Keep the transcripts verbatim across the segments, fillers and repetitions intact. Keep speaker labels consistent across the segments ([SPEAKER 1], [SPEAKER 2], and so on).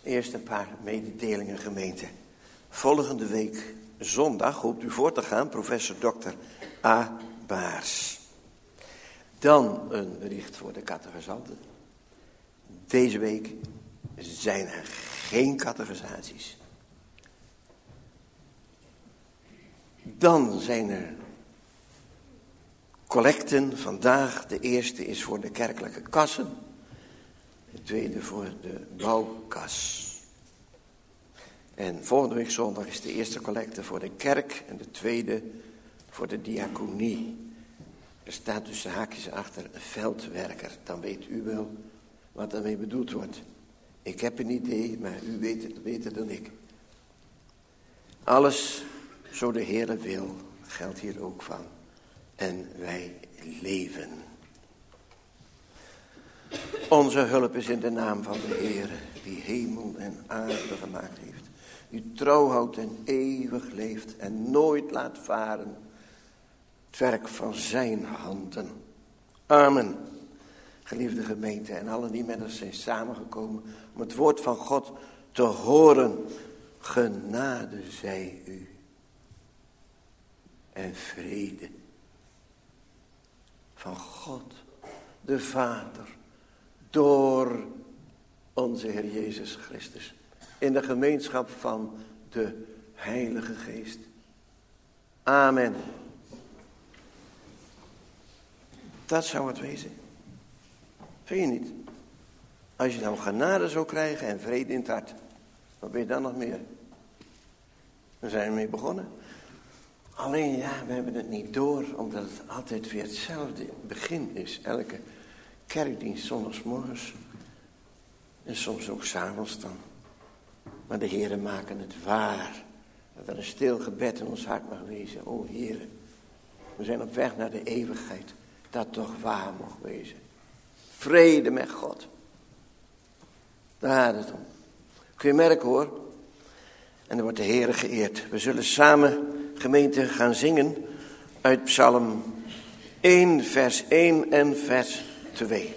[SPEAKER 1] Eerst een paar mededelingen, gemeente. Volgende week zondag hoopt u voor te gaan, professor dokter A. Baars. Dan een bericht voor de catechisanten. Deze week zijn er geen catechisaties. Dan zijn er collecten. Vandaag de eerste is voor de kerkelijke kassen. De tweede voor de bouwkas. En volgende week zondag is de eerste collecte voor de kerk en de tweede voor de diaconie. Er staat tussen haakjes achter een veldwerker. Dan weet u wel wat daarmee bedoeld wordt. Ik heb een idee, maar u weet het beter dan ik. Alles zo de Heere wil, geldt hier ook van. En wij leven. Onze hulp is in de naam van de Heere, die hemel en aarde gemaakt heeft. Die trouw houdt en eeuwig leeft en nooit laat varen. Het werk van zijn handen. Amen. Geliefde gemeente en allen die met ons zijn samengekomen om het woord van God te horen. Genade zij u. En vrede. Van God, de Vader, door onze Heer Jezus Christus. In de gemeenschap van de Heilige Geest. Amen. Dat zou het wezen. Vind je niet? Als je nou genade zou krijgen en vrede in het hart. Wat ben je dan nog meer? We zijn ermee begonnen. Alleen ja, we hebben het niet door. Omdat het altijd weer hetzelfde begin is. Elke kerkdienst zondagsmorgens. En soms ook 's avonds dan. Maar de Heere maken het waar. Dat er een stil gebed in ons hart mag wezen. O Heere, we zijn op weg naar de eeuwigheid. Dat toch waar mag wezen. Vrede met God. Daar gaat het om. Kun je merken hoor. En dan wordt de Heere geëerd. We zullen samen, gemeente, gaan zingen uit Psalm één, vers één en vers twee.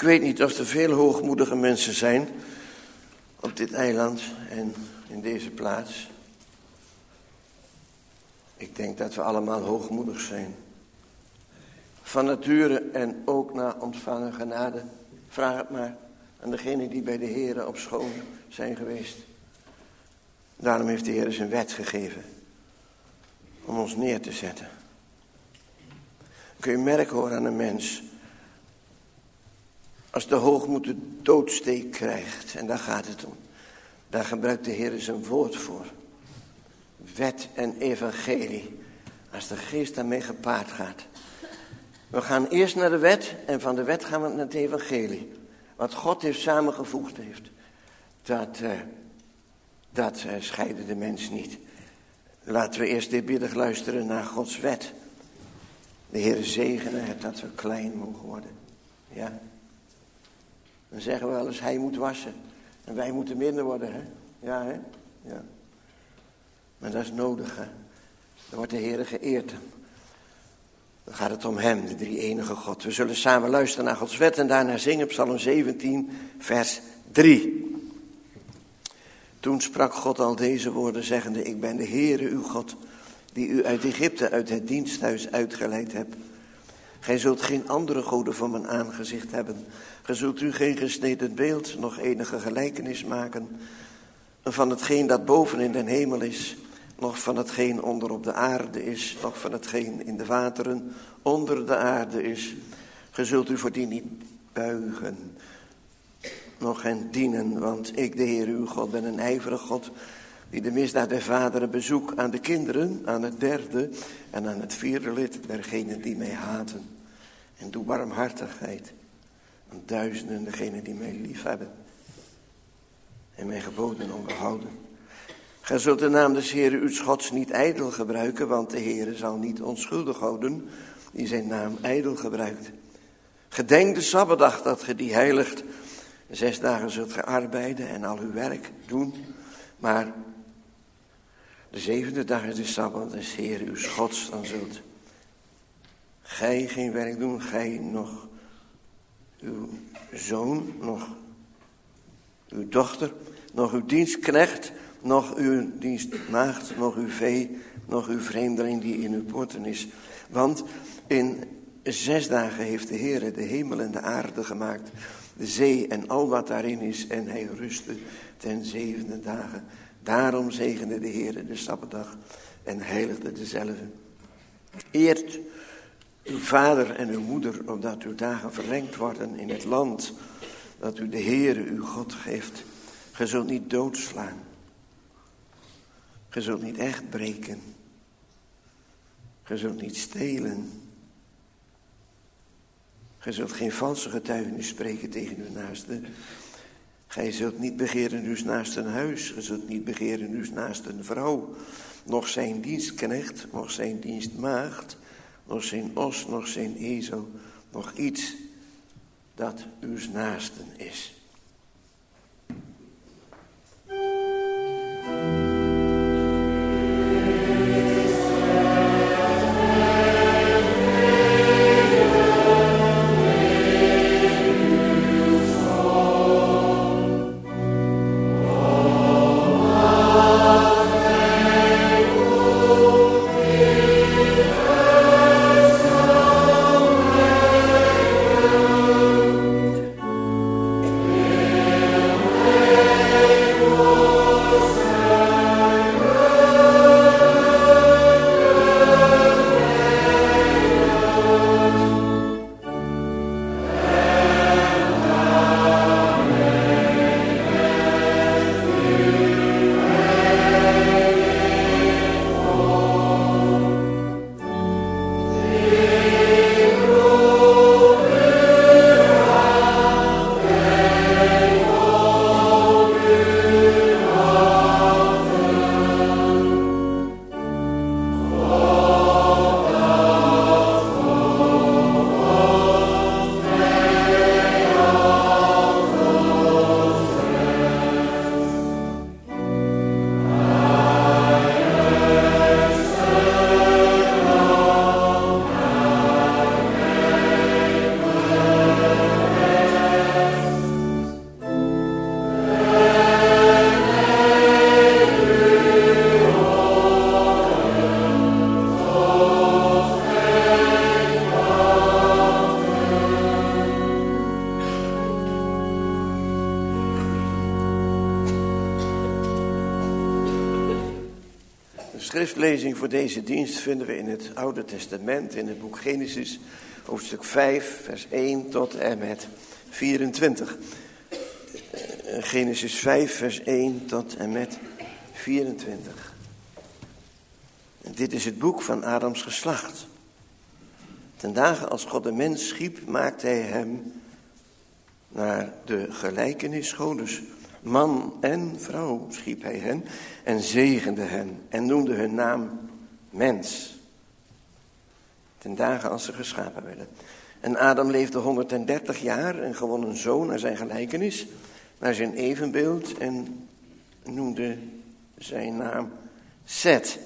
[SPEAKER 1] weet niet of er veel hoogmoedige mensen zijn op dit eiland en in deze plaats. Ik denk dat we allemaal hoogmoedig zijn. Van nature en ook na ontvangen genade. Vraag het maar aan degenen die bij de Heere op school zijn geweest. Daarom heeft de Heer zijn wet gegeven. Om ons neer te zetten. Kun je merken hoor aan een mens. Als de hoogmoed de doodsteek krijgt. En daar gaat het om. Daar gebruikt de Heer zijn woord voor. Wet en evangelie. Als de geest daarmee gepaard gaat. We gaan eerst naar de wet. En van de wet gaan we naar het evangelie. Wat God heeft samengevoegd heeft. Dat, uh, dat uh, scheiden de mens niet. Laten we eerst eerbiedig luisteren naar Gods wet. De Heer zegenen het dat we klein mogen worden. Ja. Dan zeggen we wel eens, hij moet wassen. En wij moeten minder worden, hè? Ja, hè? Ja. Maar dat is nodig, hè? Dan wordt de Heer geëerd. Dan gaat het om hem, de drie enige God. We zullen samen luisteren naar Gods wet en daarna zingen Psalm zeventien, vers drie. Toen sprak God al deze woorden, zeggende, ik ben de Heere uw God, die u uit Egypte, uit het diensthuis uitgeleid hebt. Gij zult geen andere goden voor mijn aangezicht hebben. Gij zult u geen gesneden beeld, nog enige gelijkenis maken van hetgeen dat boven in den hemel is, nog van hetgeen onder op de aarde is, nog van hetgeen in de wateren onder de aarde is. Gij zult u voor die niet buigen, nog hen dienen, want ik, de Heer uw God, ben een ijverig God, die de misdaad der vaderen bezoek aan de kinderen, aan het derde en aan het vierde lid dergenen die mij haten. En doe barmhartigheid aan duizenden degenen die mij lief hebben en mijn geboden onderhouden. Gij zult de naam des Heeren uw Gods niet ijdel gebruiken, want de Heere zal niet onschuldig houden die zijn naam ijdel gebruikt. Gedenk de Sabbatdag dat ge die heiligt. Zes dagen zult ge arbeiden en al uw werk doen, maar de zevende dag is de Sabbat des Heeren uw Gods, dan zult gij geen werk doen, gij nog uw zoon, nog uw dochter, nog uw dienstknecht, nog uw dienstmaagd, nog uw vee, nog uw vreemdeling die in uw poorten is. Want in zes dagen heeft de Heere de hemel en de aarde gemaakt, de zee en al wat daarin is, en hij rustte ten zevende dagen. Daarom zegende de Heere de Sabbatdag en heiligde dezelfde. Eert uw vader en uw moeder, opdat uw dagen verlengd worden in het land dat u de Heere uw God geeft. Ge zult niet doodslaan. Ge zult niet echt breken. Ge zult niet stelen. Ge zult geen valse getuigenis spreken tegen uw naaste. Gij zult niet begeren uw naaste een huis. Ge zult niet begeren uw naaste een vrouw. Nog zijn dienstknecht, nog zijn dienstmaagd, nog zijn os, nog zijn ezel. Nog iets dat uw naasten is.
[SPEAKER 2] Amen.
[SPEAKER 1] schriftlezing voor deze dienst vinden we in het Oude Testament, in het boek Genesis, hoofdstuk vijf, vers één tot en met vierentwintig. Genesis vijf, vers één tot en met vierentwintig. En dit is het boek van Adams geslacht. Ten dagen als God de mens schiep, maakte hij hem naar de gelijkenis Godes. Man en vrouw schiep hij hen en zegende hen en noemde hun naam mens. Ten dagen als ze geschapen werden. En Adam leefde honderddertig jaar en gewon een zoon naar zijn gelijkenis, naar zijn evenbeeld en noemde zijn naam Set.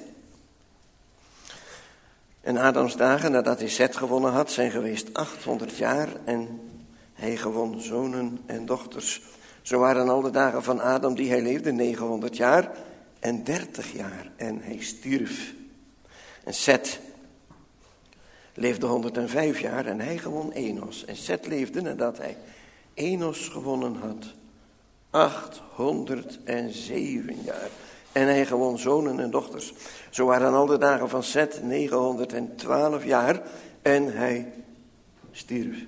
[SPEAKER 1] En Adams dagen nadat hij Set gewonnen had zijn geweest achthonderd jaar en hij gewon zonen en dochters. Zo waren al de dagen van Adam die hij leefde negenhonderd jaar en dertig jaar en hij stierf. En Set leefde honderdvijf jaar en hij gewon Enos. En Set leefde nadat hij Enos gewonnen had achthonderdzeven jaar. En hij gewon zonen en dochters. Zo waren al de dagen van Set negenhonderdtwaalf jaar en hij stierf.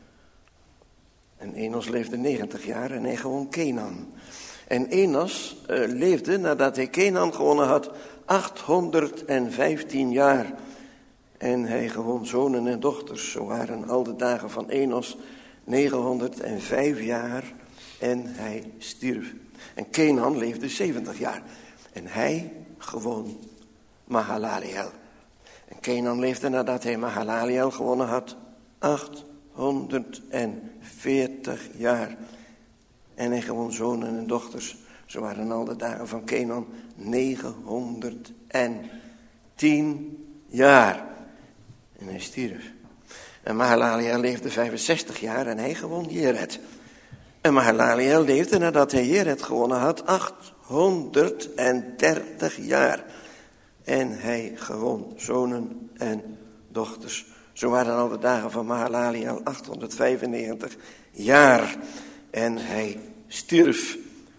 [SPEAKER 1] En Enos leefde negentig jaar en hij gewon Kenan. En Enos uh, leefde nadat hij Kenan gewonnen had achthonderdvijftien jaar. En hij gewon zonen en dochters. Zo waren al de dagen van Enos negenhonderdvijf jaar en hij stierf. En Kenan leefde zeventig jaar. En hij gewon Mahalaleel. En Kenan leefde nadat hij Mahalaleel gewonnen had achthonderdveertig jaar. En hij gewon zonen en dochters. Zo waren al de dagen van Kenan negenhonderdtien jaar. En hij stierf. En Mahalaleel leefde vijfenzestig jaar en hij gewon Jered. En Mahalaleel leefde nadat hij Jered gewonnen had achthonderddertig jaar. En hij gewon zonen en dochters. Zo waren al de dagen van Mahalaleel achthonderdvijfennegentig jaar. En hij stierf.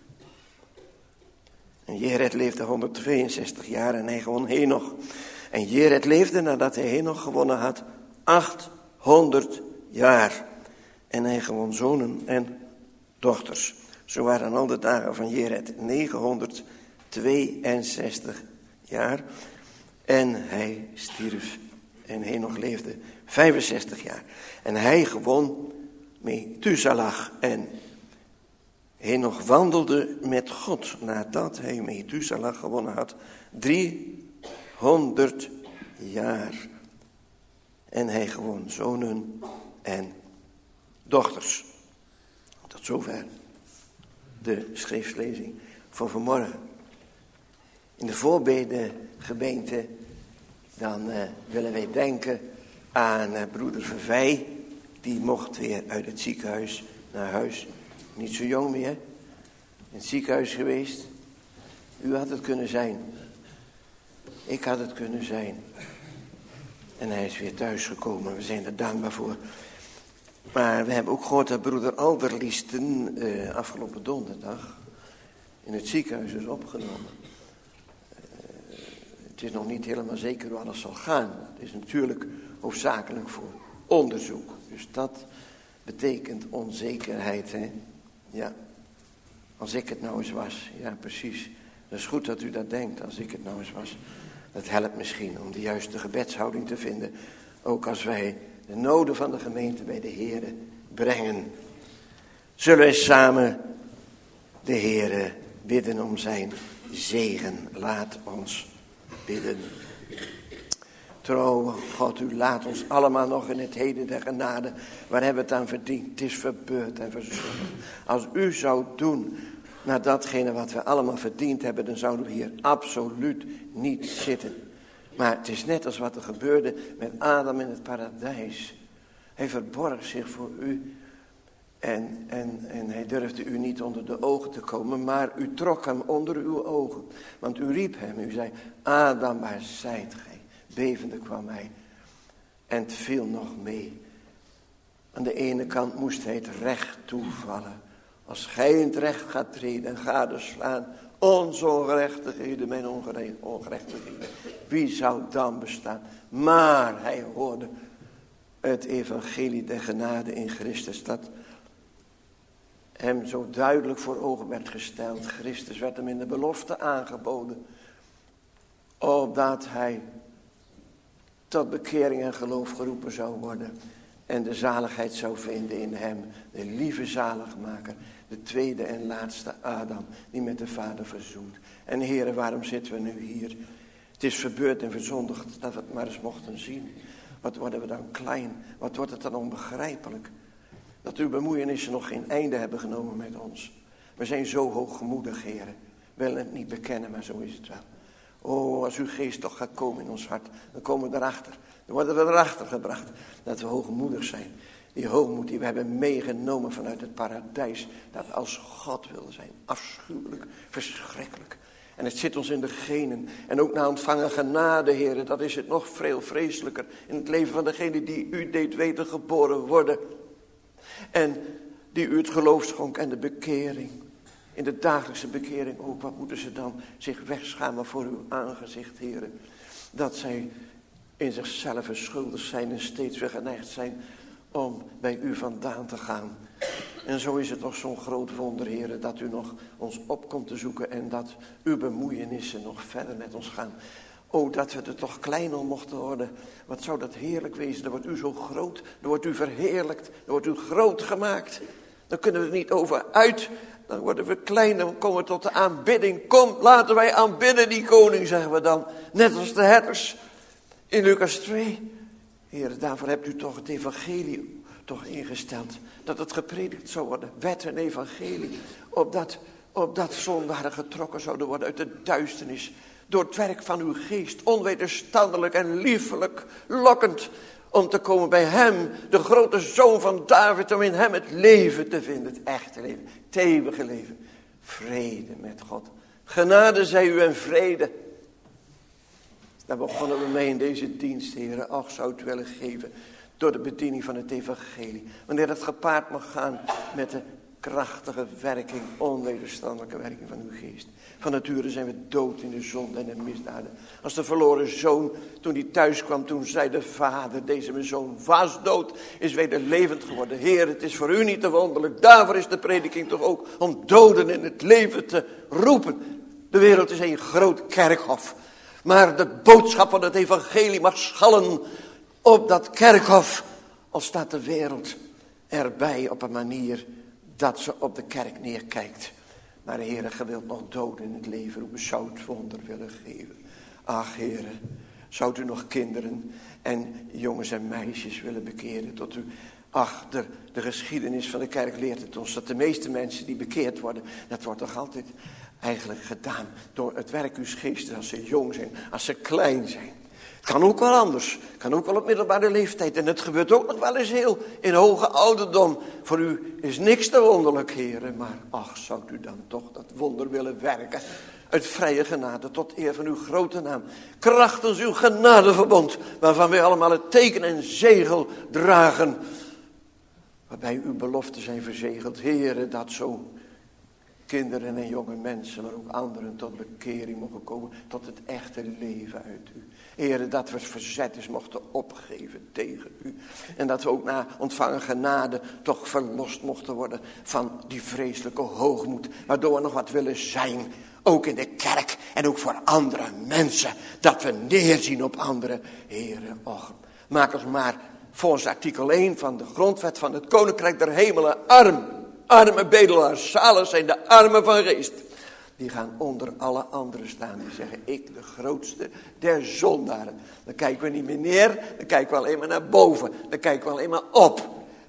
[SPEAKER 1] En Jered leefde honderdtweeënzestig jaar en hij gewon Henoch. En Jered leefde nadat hij Henoch gewonnen had achthonderd jaar. En hij gewon zonen en dochters. Zo waren al de dagen van Jered negenhonderdtweeënzestig jaar. En hij stierf. En Henoch leefde vijfenzestig jaar. En hij gewon Methuselah. En Henoch wandelde met God nadat hij Methuselah gewonnen had. driehonderd jaar. En hij gewon zonen en dochters. Tot zover de schriftlezing voor vanmorgen. In de voorbedengemeente dan uh, willen wij denken aan uh, broeder Vervij. Die mocht weer uit het ziekenhuis naar huis. Niet zo jong meer. In het ziekenhuis geweest. U had het kunnen zijn. Ik had het kunnen zijn. En hij is weer thuisgekomen. We zijn er dankbaar voor. Maar we hebben ook gehoord dat broeder Alderliesten uh, afgelopen donderdag in het ziekenhuis is opgenomen. Uh, het is nog niet helemaal zeker hoe alles zal gaan. Het is natuurlijk hoofdzakelijk voor onderzoek. Dus dat betekent onzekerheid, hè? Ja. Als ik het nou eens was. Ja, precies. Dat is goed dat u dat denkt. Als ik het nou eens was. Dat helpt misschien om de juiste gebedshouding te vinden. Ook als wij de noden van de gemeente bij de Heere brengen. Zullen wij samen de Heere bidden om zijn zegen. Laat ons bidden. Trouwe God, u laat ons allemaal nog in het heden der genade. Waar hebben we het aan verdiend? Het is verbeurd en verschuldigd. Als u zou doen naar datgene wat we allemaal verdiend hebben, dan zouden we hier absoluut niet zitten. Maar het is net als wat er gebeurde met Adam in het paradijs. Hij verborg zich voor u. En, en, en hij durfde u niet onder de ogen te komen, maar u trok hem onder uw ogen. Want u riep hem, u zei, Adam, waar zijt gij? Bevende kwam hij. En het viel nog mee. Aan de ene kant moest hij het recht toevallen Als gij in het recht gaat treden en gadeslaan onze ongerechtigheden, mijn ongerechtigheden, wie zou dan bestaan? Maar hij hoorde het evangelie der genade in Christus, dat hem zo duidelijk voor ogen werd gesteld. Christus werd hem in de belofte aangeboden, opdat hij tot bekering en geloof geroepen zou worden en de zaligheid zou vinden in hem, de lieve zaligmaker, de tweede en laatste Adam, die met de Vader verzoent. En Heere, waarom zitten we nu hier? Het is verbeurd en verzondigd dat we het maar eens mochten zien. Wat worden we dan klein? Wat wordt het dan onbegrijpelijk? Dat uw bemoeienissen nog geen einde hebben genomen met ons. We zijn zo hooggemoedig, Heere. We willen het niet bekennen, maar zo is het wel. Oh, als uw geest toch gaat komen in ons hart, dan komen we erachter. Dan worden we erachter gebracht dat we hoogmoedig zijn. Die hoogmoed die we hebben meegenomen vanuit het paradijs. Dat we als God willen zijn. Afschuwelijk, verschrikkelijk. En het zit ons in de genen. En ook na ontvangen genade, Heere, dat is het nog veel vreselijker in het leven van degene die u deed weten geboren worden. En die u het geloof schonk en de bekering. In de dagelijkse bekering ook. Wat moeten ze dan zich wegschamen voor uw aangezicht, Heere. Dat zij in zichzelf schuldig zijn en steeds weer geneigd zijn om bij u vandaan te gaan. En zo is het toch zo'n groot wonder, Heere, dat u nog ons op komt te zoeken en dat uw bemoeienissen nog verder met ons gaan. O, dat we er toch klein om mochten worden. Wat zou dat heerlijk wezen. Dan wordt u zo groot, dan wordt u verheerlijkt, dan wordt u groot gemaakt. Dan kunnen we er niet over uit. Dan worden we klein, dan komen we tot de aanbidding. Kom, laten wij aanbidden die koning, zeggen we dan. Net als de herders in Lucas twee. Heer, daarvoor hebt u toch het evangelie toch ingesteld. Dat het gepredikt zou worden. Wet en evangelie. Opdat, opdat zondaren getrokken zouden worden uit de duisternis. Door het werk van uw geest. Onwederstandelijk en liefelijk. Lokkend. Om te komen bij hem. De grote zoon van David. Om in hem het leven te vinden. Het echte leven. Het eeuwige leven. Vrede met God. Genade zij u en vrede. Daar begonnen we mee in deze dienst, Heer. Ach, zou het willen geven door de bediening van het evangelie. Wanneer dat gepaard mag gaan met de krachtige werking, onwederstandelijke werking van uw geest. Van nature zijn we dood in de zonde en de misdaden. Als de verloren zoon, toen hij thuis kwam, toen zei de vader, deze mijn zoon was dood, is weder levend geworden. Heer, het is voor u niet te wonderlijk. Daarvoor is de prediking toch ook om doden in het leven te roepen. De wereld is een groot kerkhof. Maar de boodschap van het evangelie mag schallen op dat kerkhof. Al staat de wereld erbij op een manier dat ze op de kerk neerkijkt. Maar Heere, ge wilt nog doden in het leven roepen. Zou het wonder willen geven. Ach Heere, zou u nog kinderen en jongens en meisjes willen bekeren tot u. Ach, de, de geschiedenis van de kerk leert het ons dat de meeste mensen die bekeerd worden, dat wordt toch altijd eigenlijk gedaan door het werk uw geestes als ze jong zijn, als ze klein zijn. Het kan ook wel anders. Het kan ook wel op middelbare leeftijd. En het gebeurt ook nog wel eens heel in hoge ouderdom. Voor u is niks te wonderlijk, heren. Maar ach, zou u dan toch dat wonder willen werken. Uit vrije genade tot eer van uw grote naam. Krachtens uw genadeverbond. Waarvan wij allemaal het teken en zegel dragen. Waarbij uw beloften zijn verzegeld. Heren, dat zo kinderen en jonge mensen, maar ook anderen tot bekering mogen komen. Tot het echte leven uit u. Heren, dat we het verzet is mochten opgeven tegen u. En dat we ook na ontvangen genade toch verlost mochten worden van die vreselijke hoogmoed. Waardoor we nog wat willen zijn. Ook in de kerk en ook voor andere mensen. Dat we neerzien op anderen. Heren, och, maak ons maar volgens artikel één van de grondwet van het Koninkrijk der Hemelen arm. Arme bedelaars, zalig zijn de armen van geest. Die gaan onder alle anderen staan. Die zeggen, ik de grootste der zondaren. Dan kijken we niet meer neer. Dan kijken we alleen maar naar boven. Dan kijken we alleen maar op.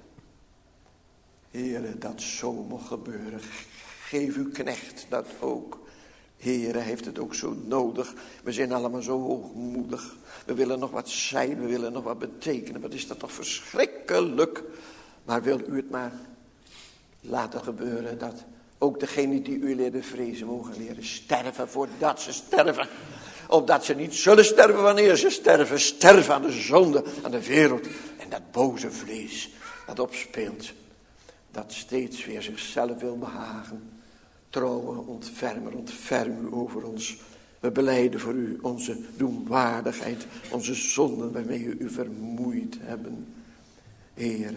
[SPEAKER 1] Heere, dat zo mag gebeuren. Geef uw knecht dat ook. Heere, heeft het ook zo nodig. We zijn allemaal zo hoogmoedig. We willen nog wat zijn. We willen nog wat betekenen. Wat is dat toch verschrikkelijk. Maar wil u het maar laten gebeuren dat ook degenen die u leren vrezen mogen leren sterven voordat ze sterven. Opdat ze niet zullen sterven wanneer ze sterven. Sterven aan de zonde, aan de wereld en dat boze vlees dat opspeelt. dat steeds weer zichzelf wil behagen. Trouwe ontfermer, ontferm u over ons. We belijden voor u onze doenwaardigheid, onze zonden waarmee u u vermoeid hebben. Heere,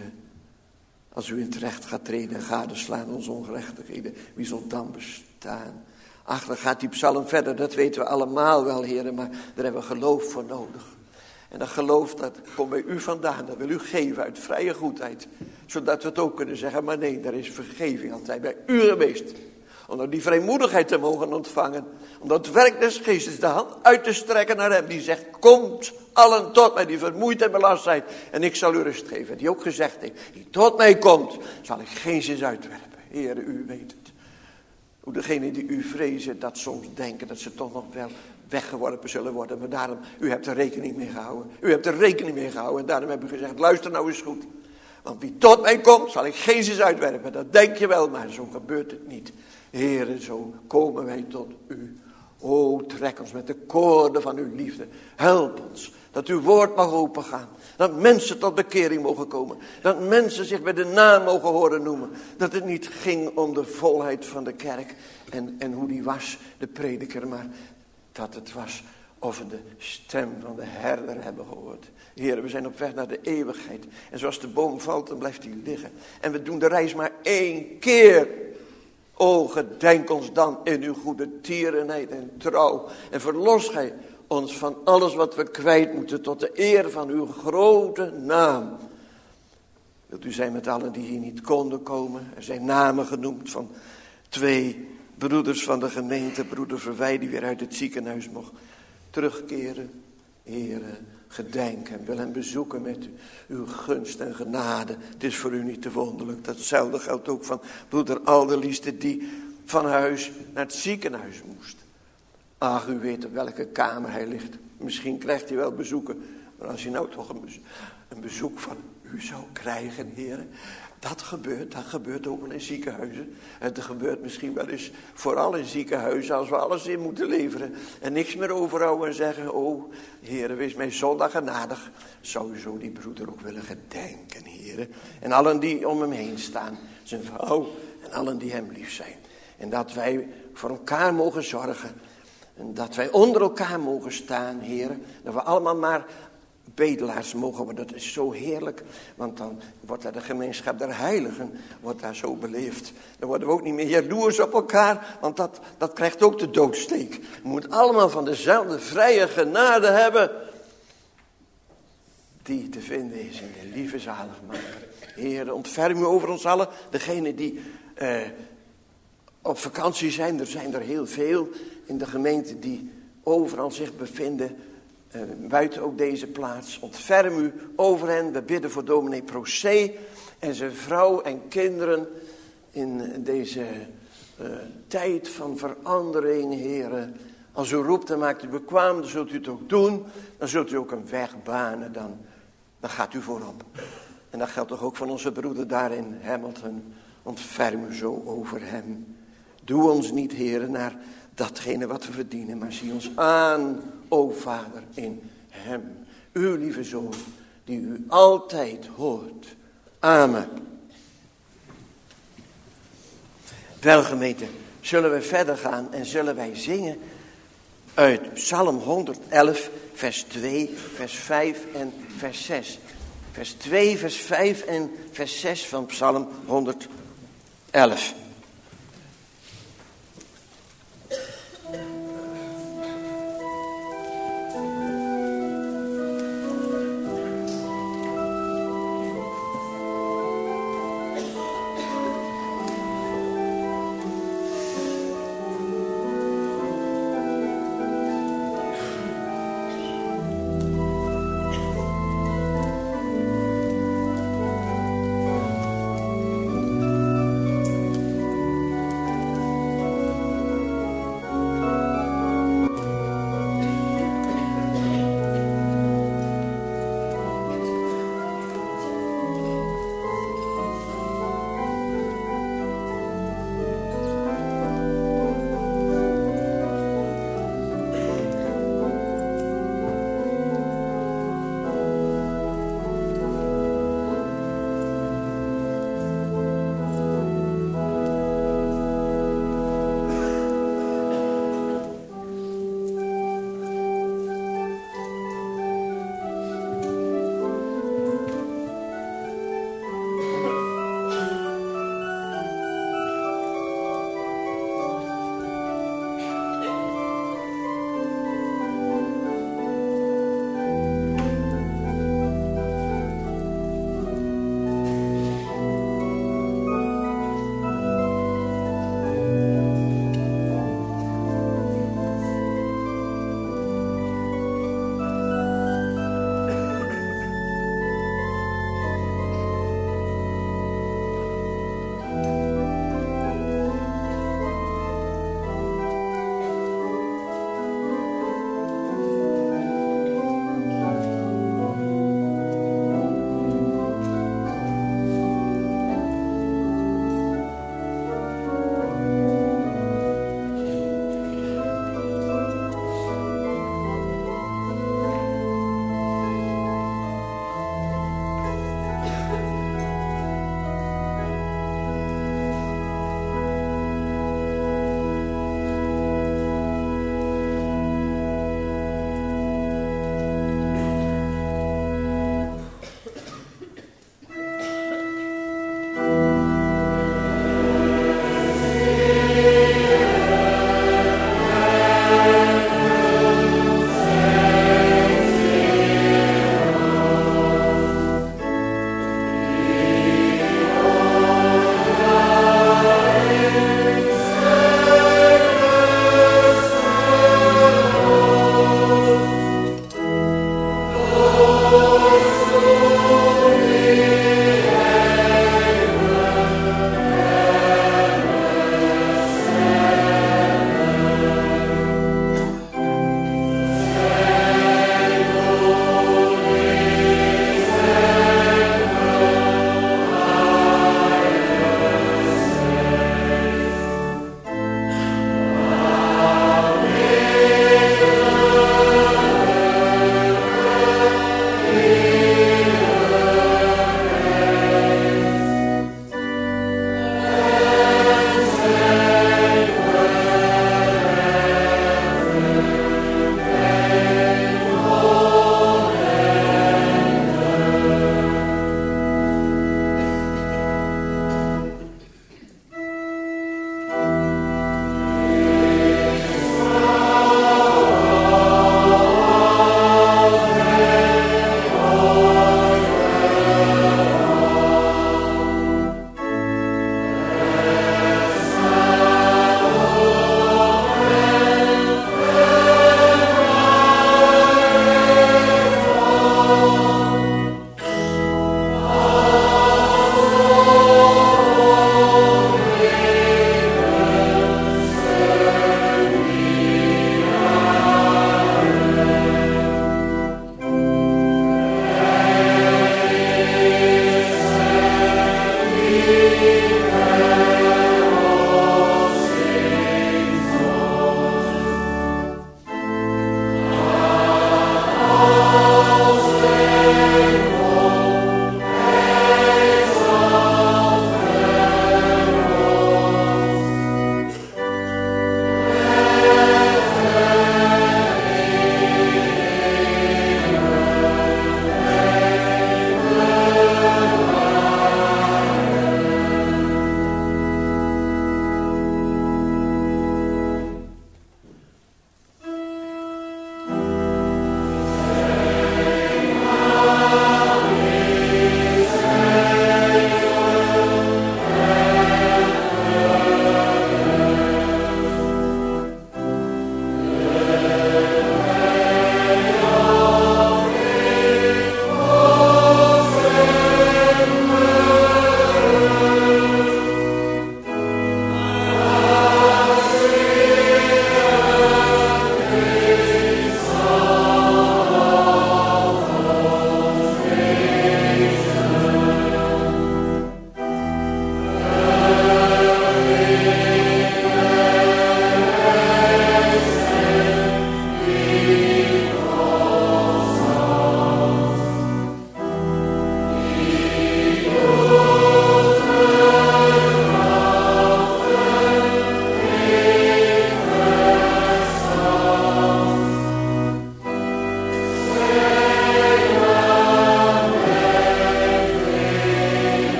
[SPEAKER 1] als u in het recht gaat treden en gadeslaan onze ongerechtigheden, wie zal dan bestaan? Ach, dan gaat die psalm verder, dat weten we allemaal wel, Heere, maar daar hebben we geloof voor nodig. En dat geloof, dat komt bij u vandaan, dat wil u geven uit vrije goedheid. Zodat we het ook kunnen zeggen, maar nee, daar is vergeving altijd bij u geweest. Om die vrijmoedigheid te mogen ontvangen. Om dat werk des geestes de hand uit te strekken naar hem. Die zegt, komt allen tot mij die vermoeid en belast zijn. En ik zal u rust geven. Die ook gezegd heeft, die tot mij komt, zal ik geen zin uitwerpen. Heere, u weet het. Hoe degenen die u vrezen, dat soms denken dat ze toch nog wel weggeworpen zullen worden. Maar daarom, u hebt er rekening mee gehouden. U hebt er rekening mee gehouden. En daarom heb u gezegd, luister nou eens goed. Want wie tot mij komt, zal ik geen zin uitwerpen. Dat denk je wel, maar zo gebeurt het niet. Heere, zo komen wij tot u. O, trek ons met de koorden van uw liefde. Help ons, dat uw woord mag opengaan. Dat mensen tot bekering mogen komen. Dat mensen zich bij de naam mogen horen noemen. Dat het niet ging om de volheid van de kerk en, en hoe die was, de prediker. Maar dat het was of we de stem van de herder hebben gehoord. Heer, we zijn op weg naar de eeuwigheid. En zoals de boom valt, dan blijft die liggen. En we doen de reis maar één keer. O, gedenk ons dan in uw goede tierenheid en trouw. En verlos gij ons van alles wat we kwijt moeten tot de eer van uw grote naam. Wilt u zijn met allen die hier niet konden komen. Er zijn namen genoemd van twee broeders van de gemeente. Broeder Verwij die weer uit het ziekenhuis mocht terugkeren. Heere, gedenk hem, wil hem bezoeken met u, uw gunst en genade. Het is voor u niet te wonderlijk. Datzelfde geldt ook van broeder Alderlieste die van huis naar het ziekenhuis moest. Ach, u weet op welke kamer hij ligt. Misschien krijgt hij wel bezoeken. Maar als hij nou toch een bezoek, een bezoek van u zou krijgen, heren. Dat gebeurt, dat gebeurt ook wel in ziekenhuizen. En dat gebeurt misschien wel eens vooral in ziekenhuizen als we alles in moeten leveren. En niks meer overhouden en zeggen, oh, heren, wees mij zondag genadig. Zou u zo die broeder ook willen gedenken, heren. En allen die om hem heen staan, zijn vrouw en allen die hem lief zijn. En dat wij voor elkaar mogen zorgen. En dat wij onder elkaar mogen staan, heren. Dat we allemaal maar bedelaars mogen worden. Dat is zo heerlijk. Want dan wordt daar de gemeenschap der heiligen wordt daar zo beleefd. Dan worden we ook niet meer jaloers op elkaar. Want dat, dat krijgt ook de doodsteek. We moeten allemaal van dezelfde vrije genade hebben. Die te vinden is in de lieve zaligmaker. Heer, ontferm u over ons allen. Degenen die eh, op vakantie zijn. Er zijn er heel veel in de gemeente die overal zich bevinden. Uh, buiten ook deze plaats. Ontferm u over hen. We bidden voor dominee Procé en zijn vrouw en kinderen in deze uh, tijd van verandering, heren. Als u roept en maakt u bekwaam, dan zult u het ook doen. Dan zult u ook een weg banen, dan, dan gaat u voorop. En dat geldt toch ook van onze broeder daar in Hamilton. Ontferm u zo over hem. Doe ons niet, heren, naar datgene wat we verdienen, maar zie ons aan, o Vader, in hem. Uw lieve Zoon, die u altijd hoort. Amen. Wel, gemeente, zullen we verder gaan en zullen wij zingen uit Psalm honderd-elf, vers twee, vers vijf en vers zes. Vers twee, vers vijf en vers zes van Psalm honderd-elf.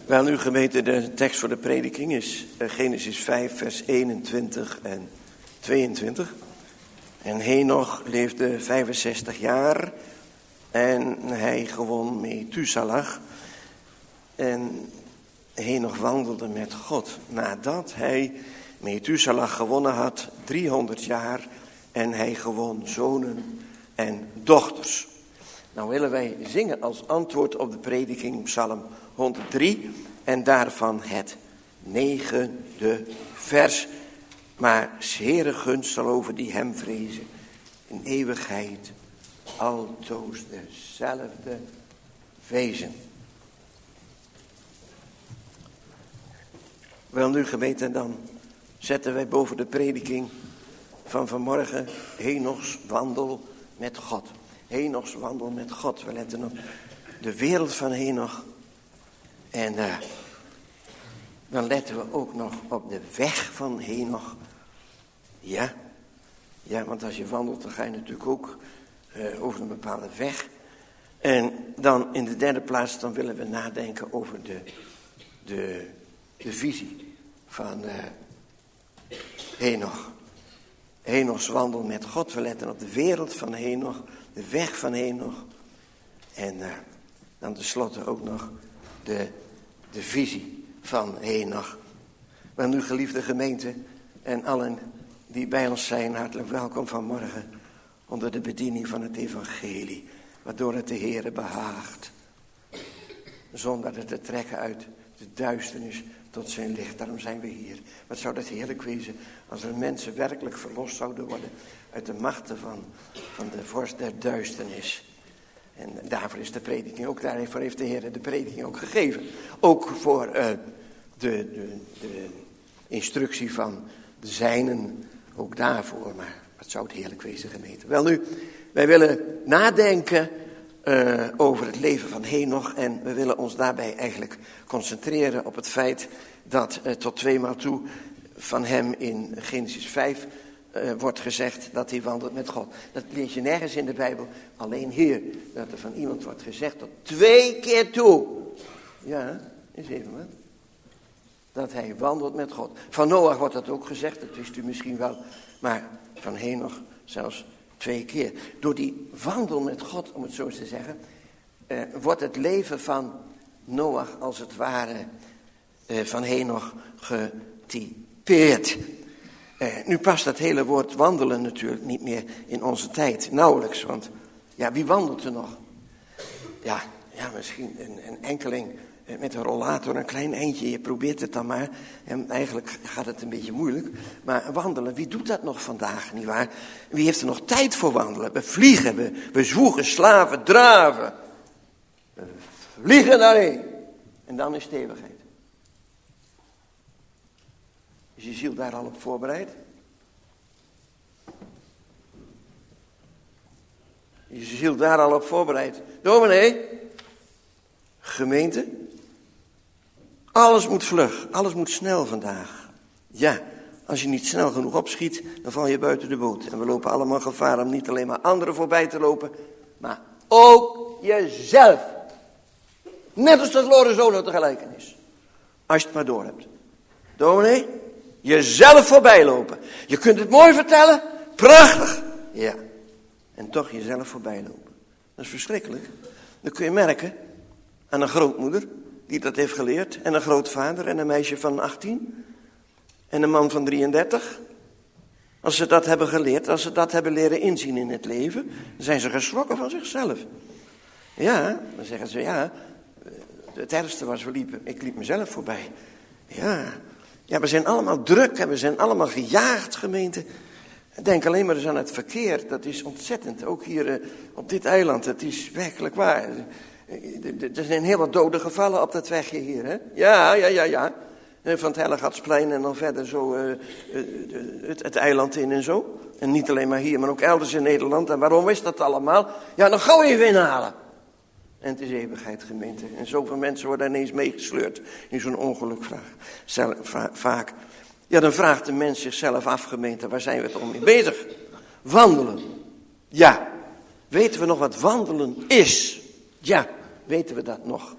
[SPEAKER 1] Wel nu gemeente, de tekst voor de prediking is Genesis vijf, vers eenentwintig en tweeëntwintig. En Henoch leefde vijfenzestig jaar en hij gewon Methuselah. En Henoch wandelde met God nadat hij Methuselah gewonnen had, driehonderd jaar. En hij gewon zonen en dochters. Nou willen wij zingen als antwoord op de prediking Psalm honderddrie en daarvan het negende vers. Maar 's Heere gunst zal over die hem vrezen in eeuwigheid altoos dezelfde wezen. Wel nu gemeente, dan zetten wij boven de prediking van vanmorgen Henochs wandel met God. Henochs wandel met God. We letten op de wereld van Henoch. En uh, dan letten we ook nog op de weg van Henoch. Ja, ja, want als je wandelt, dan ga je natuurlijk ook uh, over een bepaalde weg. En dan in de derde plaats, dan willen we nadenken over de, de, de visie van uh, Henoch. Henochs wandel met God. We letten op de wereld van Henoch, de weg van Henoch. En uh, dan tenslotte ook nog de, de visie van Henoch. Wel nu, geliefde gemeente en allen die bij ons zijn, hartelijk welkom vanmorgen onder de bediening van het evangelie, waardoor het de Heere behaagt, zonder het te trekken uit de duisternis tot zijn licht. Daarom zijn we hier. Wat zou dat heerlijk wezen als er mensen werkelijk verlost zouden worden uit de machten van, van de vorst der duisternis. En daarvoor is de prediking ook, daarvoor heeft de Heer de prediking ook gegeven. Ook voor uh, de, de, de instructie van de zijnen, ook daarvoor. Maar wat zou het heerlijk wezen, gemeente. Wel nu, wij willen nadenken uh, over het leven van Henoch. En we willen ons daarbij eigenlijk concentreren op het feit dat uh, tot tweemaal toe van hem in Genesis vijf uh, wordt gezegd dat hij wandelt met God. Dat lees je nergens in de Bijbel, alleen hier. Dat er van iemand wordt gezegd tot twee keer toe. Ja, is even wat. Dat hij wandelt met God. Van Noach wordt dat ook gezegd, dat wist u misschien wel. Maar van Henoch zelfs twee keer. Door die wandel met God, om het zo te zeggen, eh, wordt het leven van Noach als het ware eh, van Henoch getypeerd. Eh, nu past dat hele woord wandelen natuurlijk niet meer in onze tijd. Nauwelijks, want ja, wie wandelt er nog? Ja, ja misschien een, een enkeling met een rollator, een klein eindje, je probeert het dan maar. En eigenlijk gaat het een beetje moeilijk. Maar wandelen, wie doet dat nog vandaag, nietwaar? Wie heeft er nog tijd voor wandelen? We vliegen, we, we zwoegen, slaven, draven. We vliegen daarheen. En dan is het eeuwigheid. Is je ziel daar al op voorbereid? Is je ziel daar al op voorbereid? Dominee, gemeente, alles moet vlug, alles moet snel vandaag. Ja, als je niet snel genoeg opschiet, dan val je buiten de boot. En we lopen allemaal gevaar om niet alleen maar anderen voorbij te lopen, maar ook jezelf. Net als dat Lorenzona tegelijk is. Als je het maar door hebt. Dominee, jezelf voorbij lopen. Je kunt het mooi vertellen, prachtig. Ja, en toch jezelf voorbij lopen. Dat is verschrikkelijk. Dan kun je merken aan een grootmoeder die dat heeft geleerd. En een grootvader en een meisje van achttien. En een man van drieëndertig. Als ze dat hebben geleerd, als ze dat hebben leren inzien in het leven, dan zijn ze geschrokken van zichzelf. Ja, dan zeggen ze, ja, het ergste was, we liepen, ik liep mezelf voorbij. Ja, ja, we zijn allemaal druk en we zijn allemaal gejaagd, gemeente. Denk alleen maar eens aan het verkeer, dat is ontzettend. Ook hier uh, op dit eiland, het is werkelijk waar. Er zijn heel wat doden gevallen op dat wegje hier, hè? Ja, ja, ja, ja. Van het Hellegatsplein en dan verder zo uh, uh, het, het eiland in en zo. En niet alleen maar hier, maar ook elders in Nederland. En waarom is dat allemaal? Ja, dan gauw even inhalen. En het is eeuwigheid, gemeente. En zoveel mensen worden ineens meegesleurd in zo'n ongeluk vaak. Ja, dan vraagt de mens zichzelf af, gemeente, waar zijn we het om mee bezig? Wandelen. Ja. Weten we nog wat wandelen is? Ja, weten we dat nog?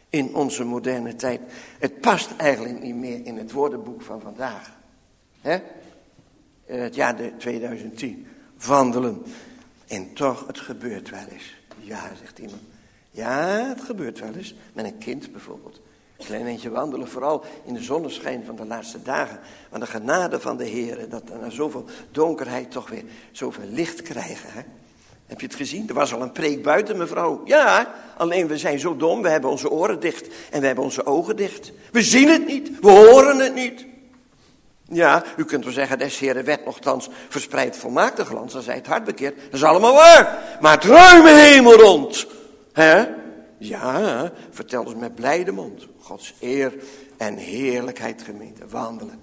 [SPEAKER 1] in onze moderne tijd. Het past eigenlijk niet meer in het woordenboek van vandaag. Hè? Het jaar tweeduizend tien. Wandelen. En toch, het gebeurt wel eens. Ja, zegt iemand. Ja, het gebeurt wel eens. Met een kind bijvoorbeeld. Een klein eentje wandelen, vooral in de zonneschijn van de laatste dagen. Maar de genade van de Heer, dat er na zoveel donkerheid toch weer zoveel licht krijgen. Hè? Heb je het gezien? Er was al een preek buiten, mevrouw. Ja, alleen we zijn zo dom, we hebben onze oren dicht en we hebben onze ogen dicht. We zien het niet, we horen het niet. Ja, u kunt wel zeggen, des Heeren wet nochtans verspreidt volmaakte glans, als zij het hart bekeert. Dat is allemaal waar, maar het ruime hemel rond. Hè? Ja, vertel eens met blijde mond. Gods eer en heerlijkheid gemeente, wandelen.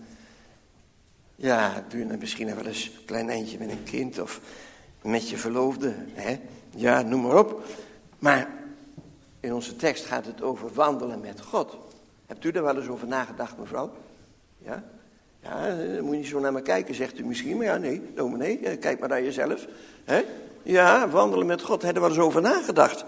[SPEAKER 1] Ja, doe je misschien wel eens een klein eindje met een kind of met je verloofde. Hè? Ja, noem maar op. Maar in onze tekst gaat het over wandelen met God. Hebt u daar wel eens over nagedacht, mevrouw? Ja? Ja, dan moet je niet zo naar me kijken, zegt u misschien. Maar ja, nee, dominee, kijk maar naar jezelf. Hè? Ja, wandelen met God, heb je er wel eens over nagedacht?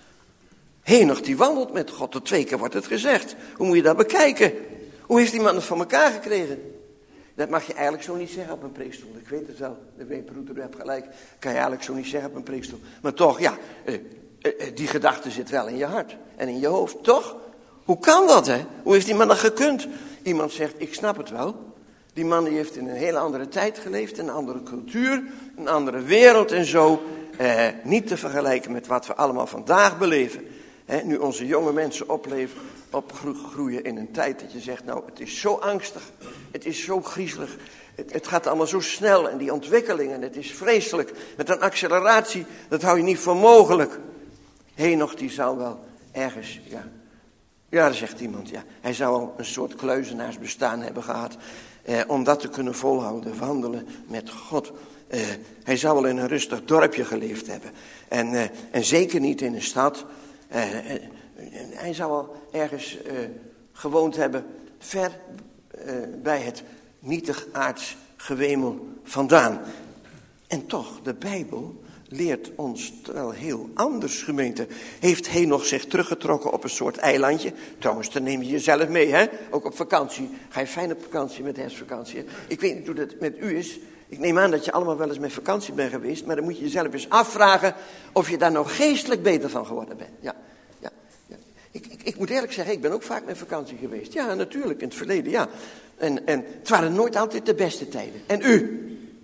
[SPEAKER 1] Henoch die wandelt met God, tot twee keer wordt het gezegd. Hoe moet je dat bekijken? Hoe heeft die man het van elkaar gekregen? Dat mag je eigenlijk zo niet zeggen op een preekstoel. Ik weet het wel, de weeproeder, u hebt gelijk. Kan je eigenlijk zo niet zeggen op een preekstoel. Maar toch, ja, eh, eh, die gedachte zit wel in je hart en in je hoofd, toch? Hoe kan dat, hè? Hoe heeft die man dat gekund? Iemand zegt, ik snap het wel. Die man die heeft in een hele andere tijd geleefd, een andere cultuur, een andere wereld en zo. Eh, niet te vergelijken met wat we allemaal vandaag beleven. He, nu onze jonge mensen opleven, opgroeien in een tijd dat je zegt, nou het is zo angstig, het is zo griezelig, het, het gaat allemaal zo snel en die ontwikkelingen, het is vreselijk, met een acceleratie, dat hou je niet voor mogelijk. Henoch die zou wel ergens, ja, ja dat zegt iemand, ja, hij zou al een soort kluizenaarsbestaan hebben gehad, eh, om dat te kunnen volhouden, wandelen met God. Eh, hij zou wel in een rustig dorpje geleefd hebben en, eh, en zeker niet in een stad. Uh, uh, hij zou al ergens uh, gewoond hebben, ver uh, bij het nietig aards gewemel vandaan. En toch, de Bijbel leert ons wel heel anders, gemeente. Heeft Henoch zich teruggetrokken op een soort eilandje? Trouwens, dan neem je jezelf mee, hè? Ook op vakantie. Ga je fijn op vakantie met herfstvakantie? Hè? Ik weet niet hoe dat met u is. Ik neem aan dat je allemaal wel eens met vakantie bent geweest, maar dan moet je jezelf eens afvragen of je daar nou geestelijk beter van geworden bent. Ja, ja, ja. Ik, ik, ik moet eerlijk zeggen, ik ben ook vaak met vakantie geweest. Ja, natuurlijk, in het verleden, ja. En, en het waren nooit altijd de beste tijden. En u?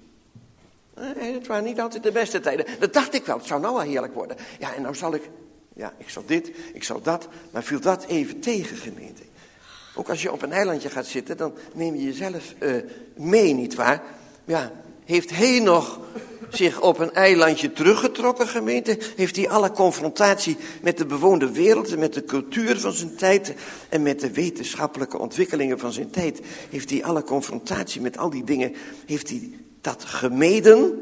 [SPEAKER 1] Nee, het waren niet altijd de beste tijden. Dat dacht ik wel, het zou nou wel heerlijk worden. Ja, en nou zal ik, ja, ik zal dit, ik zal dat, maar viel dat even tegen, gemeente. Ook als je op een eilandje gaat zitten, dan neem je jezelf uh, mee, nietwaar? Ja, heeft Henoch zich op een eilandje teruggetrokken, gemeente? Heeft hij alle confrontatie met de bewoonde wereld en met de cultuur van zijn tijd en met de wetenschappelijke ontwikkelingen van zijn tijd, heeft hij alle confrontatie met al die dingen, heeft hij dat gemeden?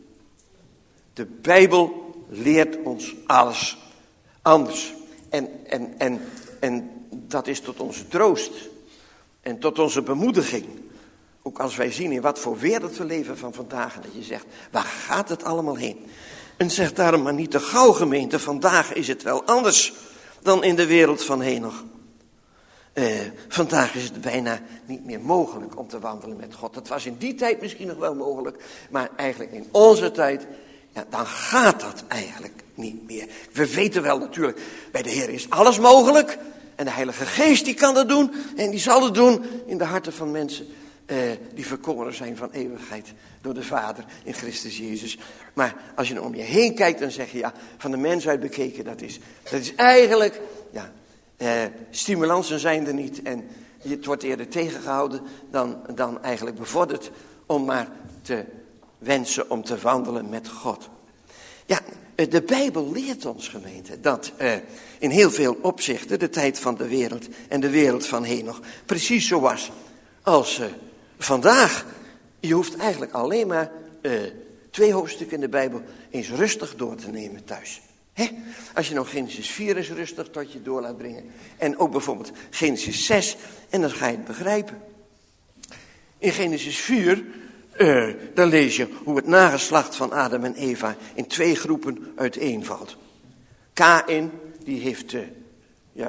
[SPEAKER 1] De Bijbel leert ons alles anders. En, en, en, en dat is tot onze troost en tot onze bemoediging. Ook als wij zien in wat voor wereld we leven van vandaag. En dat je zegt, waar gaat het allemaal heen? En zeg daarom maar niet te gauw, gemeente. Vandaag is het wel anders dan in de wereld van Henoch. Uh, vandaag is het bijna niet meer mogelijk om te wandelen met God. Dat was in die tijd misschien nog wel mogelijk. Maar eigenlijk in onze tijd, ja, dan gaat dat eigenlijk niet meer. We weten wel natuurlijk, bij de Heer is alles mogelijk. En de Heilige Geest die kan dat doen. En die zal het doen in de harten van mensen. Uh, die verkoren zijn van eeuwigheid door de Vader in Christus Jezus. Maar als je om je heen kijkt, dan zeg je, ja, van de mens uit bekeken, dat is, dat is eigenlijk, ja, uh, stimulansen zijn er niet. En het wordt eerder tegengehouden dan, dan eigenlijk bevorderd om maar te wensen om te wandelen met God. Ja, de Bijbel leert ons, gemeente, dat uh, in heel veel opzichten de tijd van de wereld en de wereld van Henoch precies zo was als uh, vandaag. Je hoeft eigenlijk alleen maar uh, twee hoofdstukken in de Bijbel eens rustig door te nemen thuis. Hè? Als je nou Genesis vier eens rustig tot je door laat brengen. En ook bijvoorbeeld Genesis zes. En dan ga je het begrijpen. In Genesis vier, uh, dan lees je hoe het nageslacht van Adam en Eva in twee groepen uiteenvalt. Kaïn, die heeft, uh, ja ja,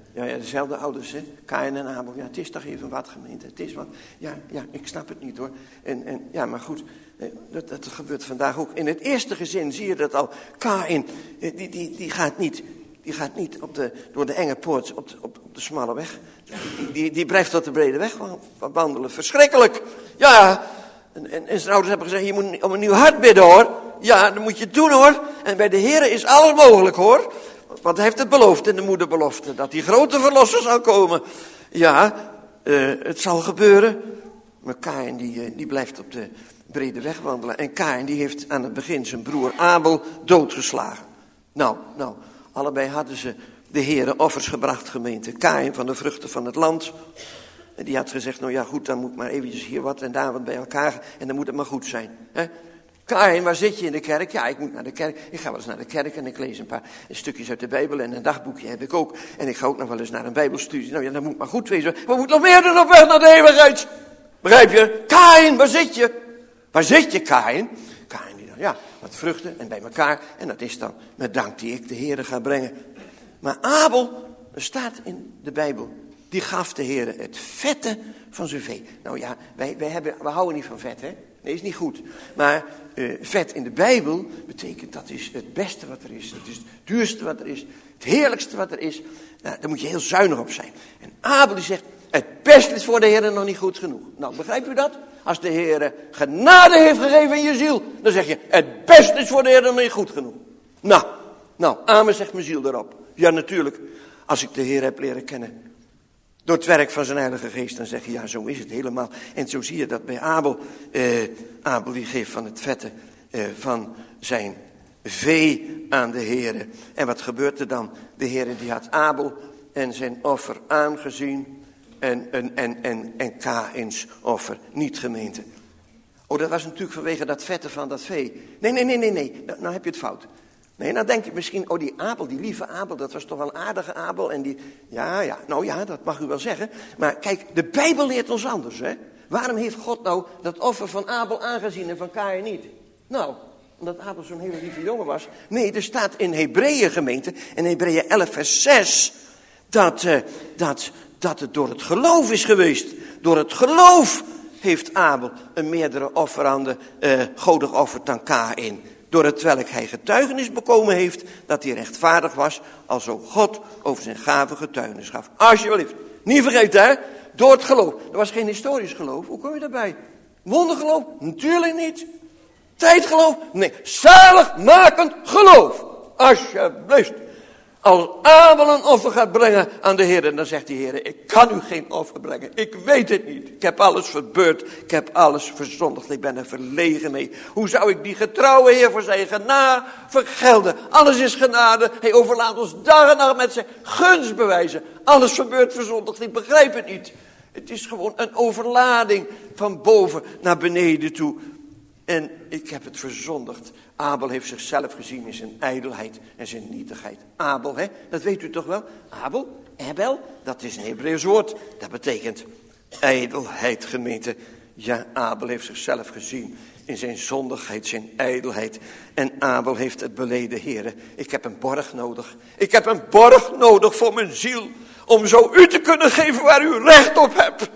[SPEAKER 1] Ja, ja, dezelfde ouders, hè. Kaïn en Abel. Ja, het is toch even wat, gemeente. Het is wat. Ja, ja, ik snap het niet hoor. En, en ja, maar goed. Dat, dat gebeurt vandaag ook. In het eerste gezin zie je dat al. Kaïn, die, die, die gaat niet... Die gaat niet op de, door de enge poort op de, op, op de smalle weg. Die, die, die blijft tot de brede weg wandelen. Verschrikkelijk. Ja, en, en, en zijn ouders hebben gezegd, je moet om een nieuw hart bidden hoor. Ja, dat moet je doen hoor. En bij de Heere is alles mogelijk hoor. Want hij heeft het beloofd in de moederbelofte. Dat die grote verlosser zal komen. Ja, uh, het zal gebeuren. Maar Kaïn die, uh, die blijft op de brede weg wandelen. En Kaïn die heeft aan het begin zijn broer Abel doodgeslagen. Nou, nou. Allebei hadden ze de Heere offers gebracht, gemeente. Kaïn van de vruchten van het land. En die had gezegd, nou ja goed, dan moet maar eventjes hier wat en daar wat bij elkaar. En dan moet het maar goed zijn. Hè? Kaïn, waar zit je in de kerk? Ja, ik moet naar de kerk. Ik ga wel eens naar de kerk en ik lees een paar stukjes uit de Bijbel. En een dagboekje heb ik ook. En ik ga ook nog wel eens naar een Bijbelstudie. Nou ja, dat moet maar goed wezen. We moeten nog meer doen op weg naar de eeuwigheid. Begrijp je? Kaïn, waar zit je? Waar zit je, Kaïn? Kaïn die dan, ja, wat vruchten en bij elkaar. En dat is dan met dank die ik de Heere ga brengen. Maar Abel, er staat in de Bijbel, die gaf de Heere het vette van zijn vee. Nou ja, wij, wij, hebben, we houden niet van vet, hè? Nee, is niet goed. Maar uh, vet in de Bijbel betekent dat is het beste wat er is. Het is het duurste wat er is. Het heerlijkste wat er is. Nou, daar moet je heel zuinig op zijn. En Abel die zegt, het beste is voor de Heere nog niet goed genoeg. Nou, begrijpt u dat? Als de Heere genade heeft gegeven in je ziel, dan zeg je, het beste is voor de Heere nog niet goed genoeg. Nou, nou, amen zegt mijn ziel daarop. Ja, natuurlijk, als ik de Heer heb leren kennen, door het werk van zijn Heilige Geest, dan zeg je, ja, zo is het helemaal. En zo zie je dat bij Abel. Eh, Abel die geeft van het vette eh, van zijn vee aan de Heere. En wat gebeurt er dan? De Heere die had Abel en zijn offer aangezien en, en, en, en, en Kaïns offer niet, gemeente. Oh, dat was natuurlijk vanwege dat vette van dat vee. Nee, nee, nee, nee, nee, nou, nou heb je het fout. Nee, dan denk je misschien, oh die Abel, die lieve Abel, dat was toch wel een aardige Abel. En die, ja, ja, nou ja, dat mag u wel zeggen. Maar kijk, de Bijbel leert ons anders, hè. Waarom heeft God nou dat offer van Abel aangezien en van Kaïn niet? Nou, omdat Abel zo'n hele lieve jongen was. Nee, er staat in Hebreeën, gemeente, in Hebreeën elf vers zes, dat, uh, dat, dat het door het geloof is geweest. Door het geloof heeft Abel een meerdere offer aan de uh, God geofferd dan Kaïn. Door het welk hij getuigenis bekomen heeft dat hij rechtvaardig was, alzo God over zijn gave getuigenis gaf. Alsjeblieft, niet vergeten hè, door het geloof. Er was geen historisch geloof, hoe kom je daarbij? Wondergeloof? Natuurlijk niet. Tijdgeloof? Nee, zaligmakend geloof. Alsjeblieft. Als Abel een offer gaat brengen aan de Heer, dan zegt de Heer, ik kan u geen offer brengen. Ik weet het niet. Ik heb alles verbeurd. Ik heb alles verzondigd. Ik ben er verlegen mee. Hoe zou ik die getrouwe Heer voor zijn genade vergelden? Alles is genade. Hij overlaat ons dag en nacht met zijn gunstbewijzen. Alles verbeurd, verzondigd. Ik begrijp het niet. Het is gewoon een overlading van boven naar beneden toe. En ik heb het verzondigd. Abel heeft zichzelf gezien in zijn ijdelheid en zijn nietigheid. Abel, hè, dat weet u toch wel? Abel, Abel, dat is een Hebreeuws woord. Dat betekent ijdelheid, gemeente. Ja, Abel heeft zichzelf gezien in zijn zondigheid, zijn ijdelheid. En Abel heeft het beleden, heren. Ik heb een borg nodig. Ik heb een borg nodig voor mijn ziel. Om zo u te kunnen geven waar u recht op hebt.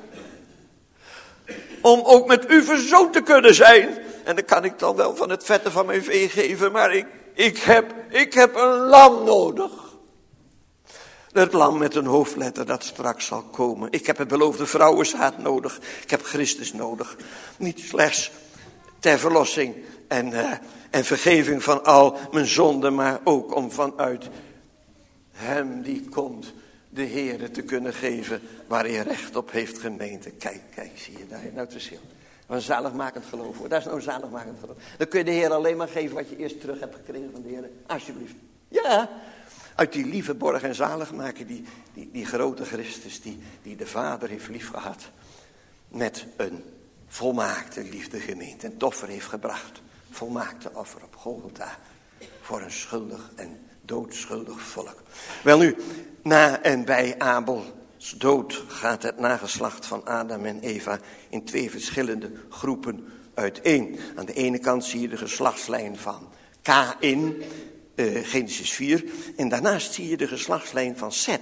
[SPEAKER 1] Om ook met u verzoend te kunnen zijn. En dan kan ik dan wel van het vette van mijn vee geven. Maar ik, ik, heb, ik heb een lam nodig. Het lam met een hoofdletter dat straks zal komen. Ik heb het beloofde vrouwenzaad nodig. Ik heb Christus nodig. Niet slechts ter verlossing en, uh, en vergeving van al mijn zonden. Maar ook om vanuit hem die komt de Heere te kunnen geven waar hij recht op heeft, gemeente. Kijk, kijk, zie je daar nou het verschil. Een zaligmakend geloof hoor. Dat is nou een zaligmakend geloof. Dan kun je de Heer alleen maar geven wat je eerst terug hebt gekregen van de Heer. Alsjeblieft. Ja. Uit die lieve borg en zaligmaker, die, die, die grote Christus, die, die de Vader heeft liefgehad. Met een volmaakte liefde, gemeente. En het offer heeft gebracht. Volmaakte offer op Golgotha. Voor een schuldig en doodschuldig volk. Wel nu, na en bij Abel dood gaat het nageslacht van Adam en Eva in twee verschillende groepen uiteen. Aan de ene kant zie je de geslachtslijn van Kaïn, uh, Genesis vier. En daarnaast zie je de geslachtslijn van Seth,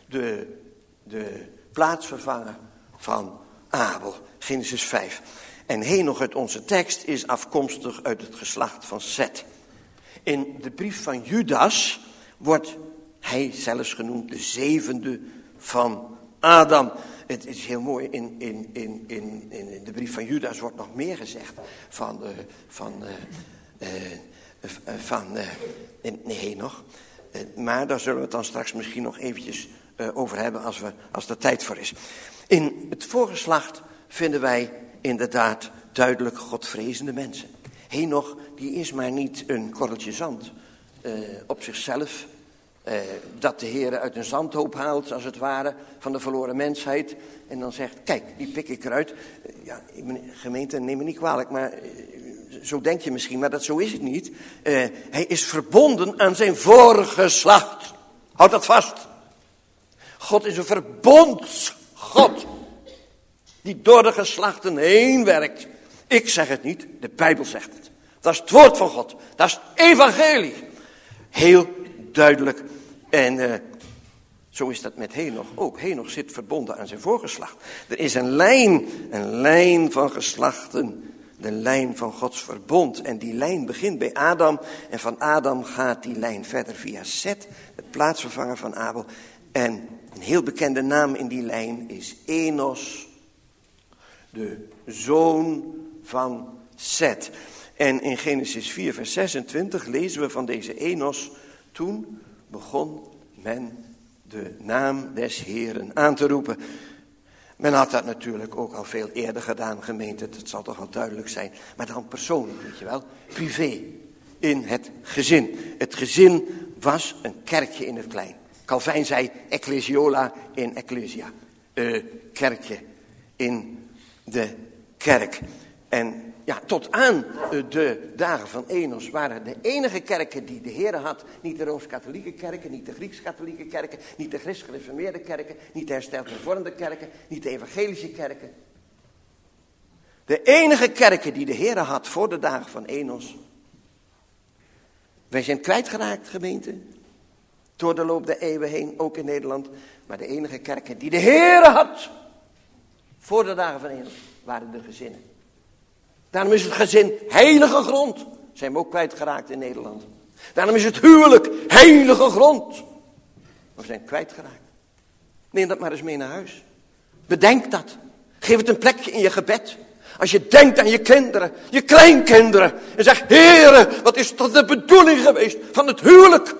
[SPEAKER 1] de, de plaatsvervanger van Abel. Genesis vijf. En Henoch uit onze tekst is afkomstig uit het geslacht van Set. In de brief van Judas wordt hij zelfs genoemd de zevende van Adam. Het is heel mooi, in, in, in, in, in de brief van Judas wordt nog meer gezegd van, uh, van, uh, uh, uh, van uh, nee, Henoch. Uh, maar daar zullen we het dan straks misschien nog eventjes uh, over hebben als, we, als er tijd voor is. In het voorgeslacht vinden wij inderdaad duidelijk godvrezende mensen. Henoch, die is maar niet een korreltje zand uh, op zichzelf. Uh, dat de Heer uit een zandhoop haalt, als het ware, van de verloren mensheid. En dan zegt, kijk, die pik ik eruit. Uh, ja, gemeente, neem me niet kwalijk, maar uh, zo denk je misschien, maar dat, zo is het niet. Uh, hij is verbonden aan zijn vorige geslacht. Houd dat vast. God is een verbondsgod, die door de geslachten heen werkt. Ik zeg het niet, de Bijbel zegt het. Dat is het woord van God. Dat is het evangelie. Heel duidelijk. En uh, zo is dat met Henoch ook. Henoch zit verbonden aan zijn voorgeslacht. Er is een lijn, een lijn van geslachten. De lijn van Gods verbond. En die lijn begint bij Adam. En van Adam gaat die lijn verder via Set, het plaatsvervanger van Abel. En een heel bekende naam in die lijn is Enos, de zoon van Set. En in Genesis vier vers zesentwintig lezen we van deze Enos: toen begon men de naam des Heeren aan te roepen. Men had dat natuurlijk ook al veel eerder gedaan, gemeente, dat zal toch wel duidelijk zijn. Maar dan persoonlijk, weet je wel, privé, in het gezin. Het gezin was een kerkje in het klein. Calvijn zei ecclesiola in ecclesia. Uh, kerkje in de kerk. En ja, tot aan de dagen van Enos waren de enige kerken die de Heer had, niet de Rooms-Katholieke kerken, niet de Grieks-Katholieke kerken, niet de Christus-gereformeerde kerken, niet de hersteld-hervormde kerken, niet de evangelische kerken. De enige kerken die de Heer had voor de dagen van Enos. Wij zijn kwijtgeraakt, gemeente, door de loop der eeuwen heen, ook in Nederland. Maar de enige kerken die de Heer had voor de dagen van Enos waren de gezinnen. Daarom is het gezin heilige grond. Zijn we ook kwijtgeraakt in Nederland. Daarom is het huwelijk heilige grond. We zijn kwijtgeraakt. Neem dat maar eens mee naar huis. Bedenk dat. Geef het een plekje in je gebed. Als je denkt aan je kinderen, je kleinkinderen. En zeg, Heere, wat is toch de bedoeling geweest van het huwelijk?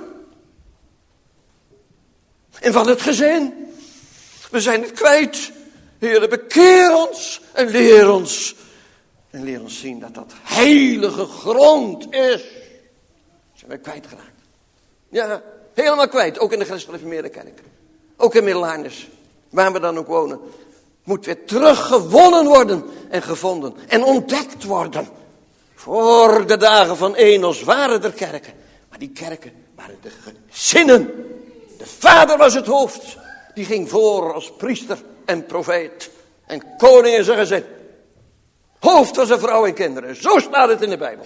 [SPEAKER 1] En van het gezin. We zijn het kwijt. Heere, bekeer ons en leer ons. En leer ons zien dat dat heilige grond is. Zijn wij kwijtgeraakt. Ja, helemaal kwijt. Ook in de Christus-gereformeerde kerk. Ook in Middelharnis. Waar we dan ook wonen. Moet weer teruggewonnen worden. En gevonden. En ontdekt worden. Voor de dagen van Enos waren er kerken. Maar die kerken waren de gezinnen. De vader was het hoofd. Die ging voor als priester en profeet. En koning in zijn gezin. Hoofd van zijn vrouw en kinderen. Zo staat het in de Bijbel.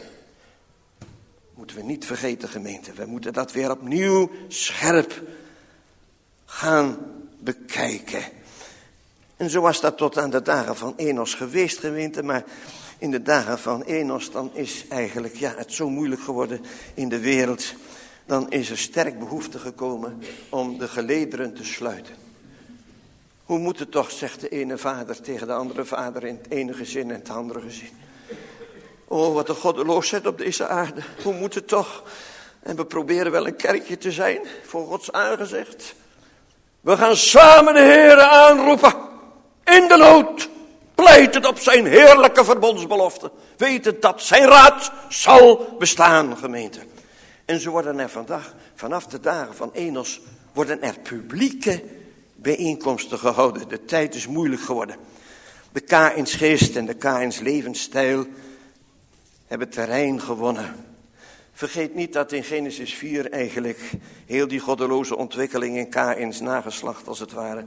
[SPEAKER 1] Moeten we niet vergeten, gemeente. We moeten dat weer opnieuw scherp gaan bekijken. En zo was dat tot aan de dagen van Enos geweest, gemeente. Maar in de dagen van Enos, dan is eigenlijk ja, het zo moeilijk geworden in de wereld. Dan is er sterk behoefte gekomen om de gelederen te sluiten. Hoe moet het toch, zegt de ene vader tegen de andere vader in het ene gezin en het andere gezin. Oh, wat een goddeloosheid op deze aarde. Hoe moet het toch? En we proberen wel een kerkje te zijn voor Gods aangezicht. We gaan samen de Heere aanroepen. In de nood. Pleitend op zijn heerlijke verbondsbelofte. Wetend dat zijn raad zal bestaan, gemeente. En zo worden er vandaag, vanaf de dagen van Enos, worden er publieke bijeenkomsten gehouden. De tijd is moeilijk geworden. De Kaïns geest en de Kaïns levensstijl hebben terrein gewonnen. Vergeet niet dat in Genesis vier eigenlijk heel die goddeloze ontwikkeling in Kaïns nageslacht als het ware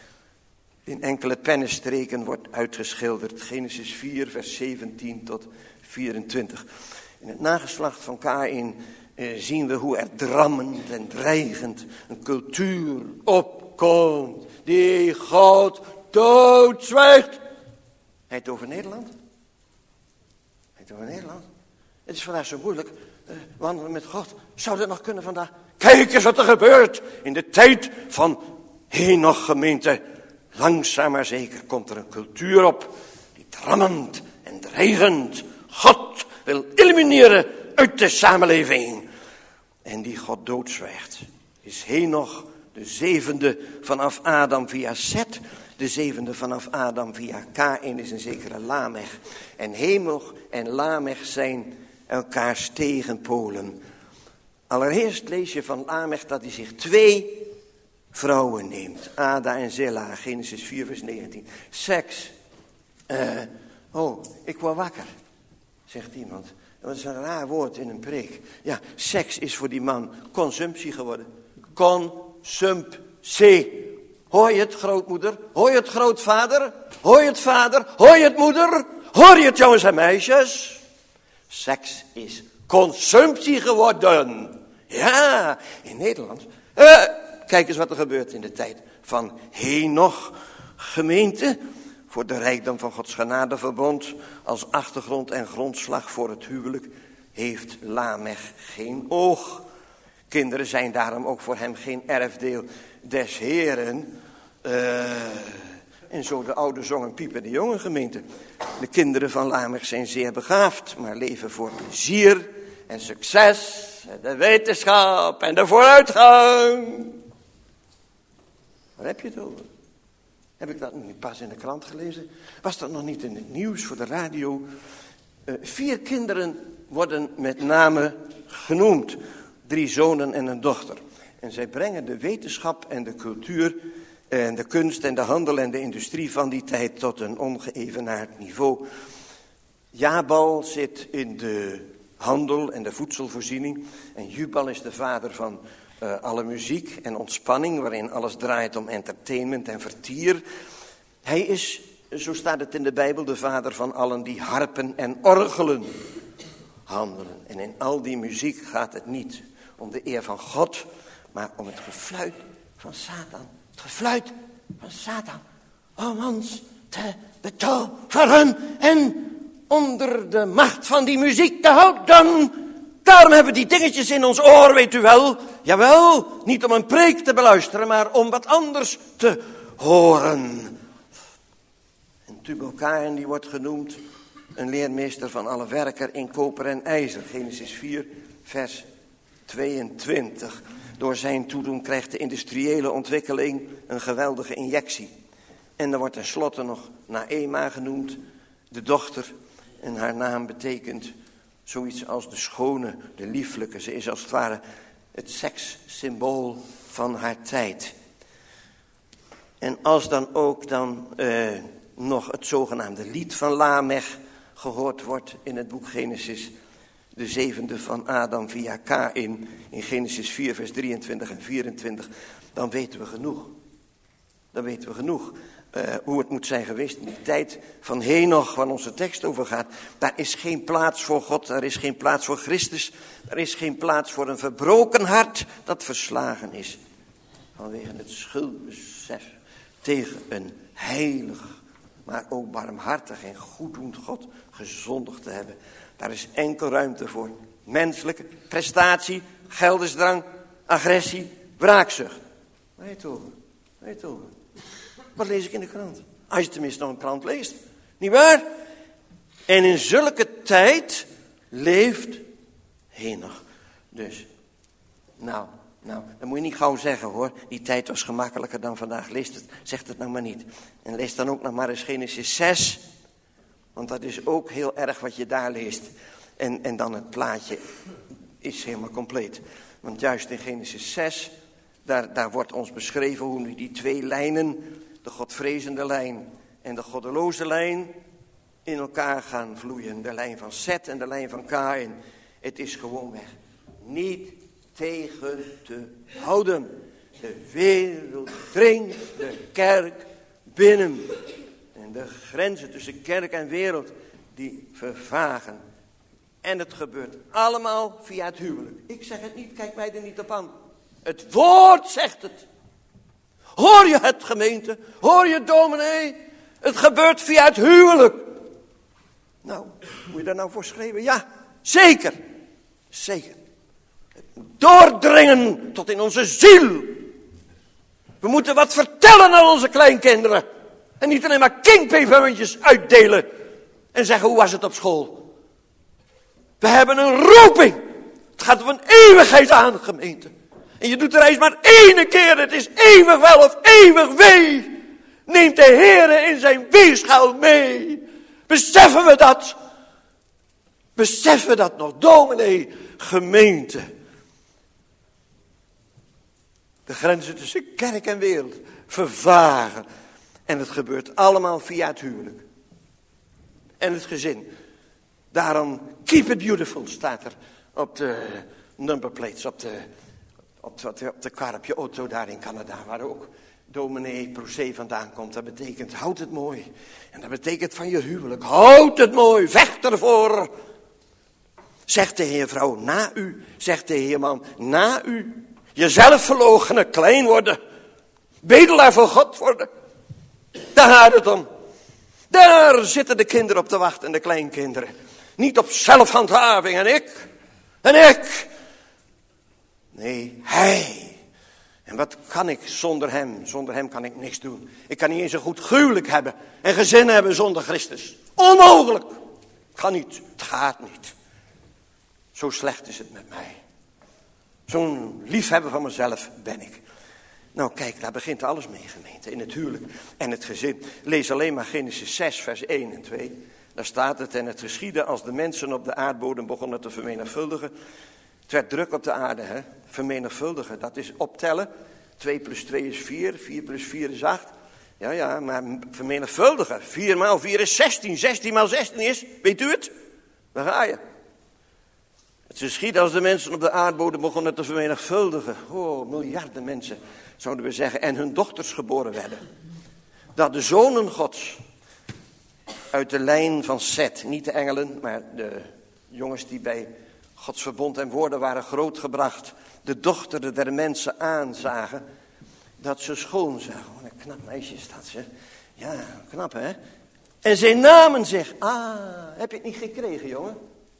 [SPEAKER 1] in enkele pennenstreken wordt uitgeschilderd. Genesis vier vers zeventien tot vierentwintig. In het nageslacht van Kaïn eh, zien we hoe er drammend en dreigend een cultuur op komt, die God doodzwijgt. Hij het over Nederland? Hij het over Nederland? Het is vandaag zo moeilijk. Uh, wandelen met God. Zou dat nog kunnen vandaag? Kijk eens wat er gebeurt in de tijd van Henoch, gemeente. Langzaam maar zeker komt er een cultuur op die drammend en dreigend God wil elimineren uit de samenleving. En die God doodzwijgt. Is Henoch de zevende vanaf Adam via Set. De zevende vanaf Adam via Kaïn is een zekere Lamech. En Henoch en Lamech zijn elkaars tegenpolen. Allereerst lees je van Lamech dat hij zich twee vrouwen neemt. Ada en Zilla, Genesis vier vers negentien. Seks. Uh, oh, ik word wakker, zegt iemand. Dat is een raar woord in een preek. Ja, seks is voor die man consumptie geworden. Consumptie. Hoor je het, grootmoeder? Hoor je het, grootvader? Hoor je het, vader? Hoor je het, moeder? Hoor je het, jongens en meisjes? Seks is consumptie geworden. Ja, in Nederland. Uh, kijk eens wat er gebeurt in de tijd van Henoch, gemeente. Voor de rijkdom van Gods genadeverbond als achtergrond en grondslag voor het huwelijk heeft Lamech geen oog. Kinderen zijn daarom ook voor hem geen erfdeel des Heren. Uh, en zo de oude zongen piepen de jonge gemeente. De kinderen van Lamech zijn zeer begaafd, maar leven voor plezier en succes, en de wetenschap en de vooruitgang. Waar heb je het over? Heb ik dat niet pas in de krant gelezen? Was dat nog niet in het nieuws voor de radio? Uh, vier kinderen worden met name genoemd. Drie zonen en een dochter. En zij brengen de wetenschap en de cultuur en de kunst en de handel en de industrie van die tijd tot een ongeëvenaard niveau. Jabal zit in de handel en de voedselvoorziening. En Jubal is de vader van uh, alle muziek en ontspanning, waarin alles draait om entertainment en vertier. Hij is, zo staat het in de Bijbel, de vader van allen die harpen en orgelen handelen. En in al die muziek gaat het niet om de eer van God, maar om het gefluit van Satan. Het gefluit van Satan. Om ons te betoveren en onder de macht van die muziek te houden. Daarom hebben we die dingetjes in ons oor, weet u wel. Jawel, niet om een preek te beluisteren, maar om wat anders te horen. En Tubal-Caïn, die wordt genoemd een leermeester van alle werker in koper en ijzer. Genesis vier, vers tweeëntwintig. Door zijn toedoen krijgt de industriële ontwikkeling een geweldige injectie. En er wordt tenslotte nog Naema genoemd, de dochter. En haar naam betekent zoiets als de schone, de lieflijke. Ze is als het ware het sekssymbool van haar tijd. En als dan ook dan uh, nog het zogenaamde lied van Lamech gehoord wordt in het boek Genesis, de zevende van Adam via Kaïn, in Genesis vier vers drieëntwintig en vierentwintig, dan weten we genoeg. Dan weten we genoeg uh, hoe het moet zijn geweest in die tijd van Henoch, waar onze tekst over gaat. Daar is geen plaats voor God, daar is geen plaats voor Christus, daar is geen plaats voor een verbroken hart dat verslagen is vanwege het schuldbesef tegen een heilig, maar ook barmhartig en goeddoend God gezondigd te hebben. Daar is enkel ruimte voor menselijke prestatie, geldensdrang, agressie, wraakzucht. Waar je het over? Waar je het over? Wat lees ik in de krant? Als je tenminste nog een krant leest. Niet waar? En in zulke tijd leeft Henoch. Dus, nou, nou, dat moet je niet gauw zeggen hoor. Die tijd was gemakkelijker dan vandaag. Lees het, zegt het nou maar niet. En lees dan ook nog maar eens Genesis zes. Want dat is ook heel erg wat je daar leest. En, en dan het plaatje is helemaal compleet. Want juist in Genesis zes, daar, daar wordt ons beschreven hoe nu die twee lijnen, de godvrezende lijn en de goddeloze lijn, in elkaar gaan vloeien. De lijn van Set en de lijn van Kaïn. Het is gewoonweg niet tegen te houden. De wereld dringt de kerk binnen. En de grenzen tussen kerk en wereld, die vervagen. En het gebeurt allemaal via het huwelijk. Ik zeg het niet, kijk mij er niet op aan. Het woord zegt het. Hoor je het, gemeente? Hoor je, dominee? Het gebeurt via het huwelijk. Nou, moet je daar nou voor schreeuwen? Ja, zeker. Zeker. Het moet doordringen tot in onze ziel. We moeten wat vertellen aan onze kleinkinderen. En niet alleen maar kingpepermuntjes uitdelen. En zeggen, hoe was het op school? We hebben een roeping. Het gaat om een eeuwigheid aan, gemeente. En je doet de reis maar één keer. Het is eeuwig wel of eeuwig wee. Neemt de Heere in zijn weegschaal mee. Beseffen we dat? Beseffen we dat nog? Dominee, gemeente. De grenzen tussen kerk en wereld vervagen. En het gebeurt allemaal via het huwelijk. En het gezin. Daarom, keep it beautiful, staat er op de numberplates, op de, op de, op de kar op je auto daar in Canada, waar ook dominee Proce vandaan komt. Dat betekent, houd het mooi. En dat betekent van je huwelijk, houd het mooi, vecht ervoor. Zegt de Heer vrouw, na u. Zegt de Heer man, na u. Jezelf verloochenen, klein worden. Bedelaar voor God worden. Daar gaat het om. Daar zitten de kinderen op te wachten, de kleinkinderen. Niet op zelfhandhaving en ik. En ik. Nee, hij. En wat kan ik zonder hem? Zonder hem kan ik niks doen. Ik kan niet eens een goed huwelijk hebben. En gezin hebben zonder Christus. Onmogelijk. Het kan niet. Het gaat niet. Zo slecht is het met mij. Zo'n liefhebber van mezelf ben ik. Nou kijk, daar begint alles mee, gemeente. In het huwelijk en het gezin. Lees alleen maar Genesis zes, vers één en twee. Daar staat het, en het geschiedde als de mensen op de aardbodem begonnen te vermenigvuldigen. Het werd druk op de aarde, hè. Vermenigvuldigen, dat is optellen. twee plus twee is vier, vier plus vier is acht. Ja, ja, maar vermenigvuldigen. vier maal vier is zestien, zestien maal zestien is, weet u het? Daar ga je. Het geschiedde als de mensen op de aardbodem begonnen te vermenigvuldigen. Oh, miljarden mensen, zouden we zeggen. En hun dochters geboren werden. Dat de zonen Gods uit de lijn van Seth, niet de engelen, maar de jongens die bij Gods verbond en woorden waren grootgebracht, de dochteren der mensen aanzagen, dat ze schoon zagen. Oh, een knap meisje is dat, ze. Ja, knap hè. En zij namen zich, ah, heb je het niet gekregen, jongen?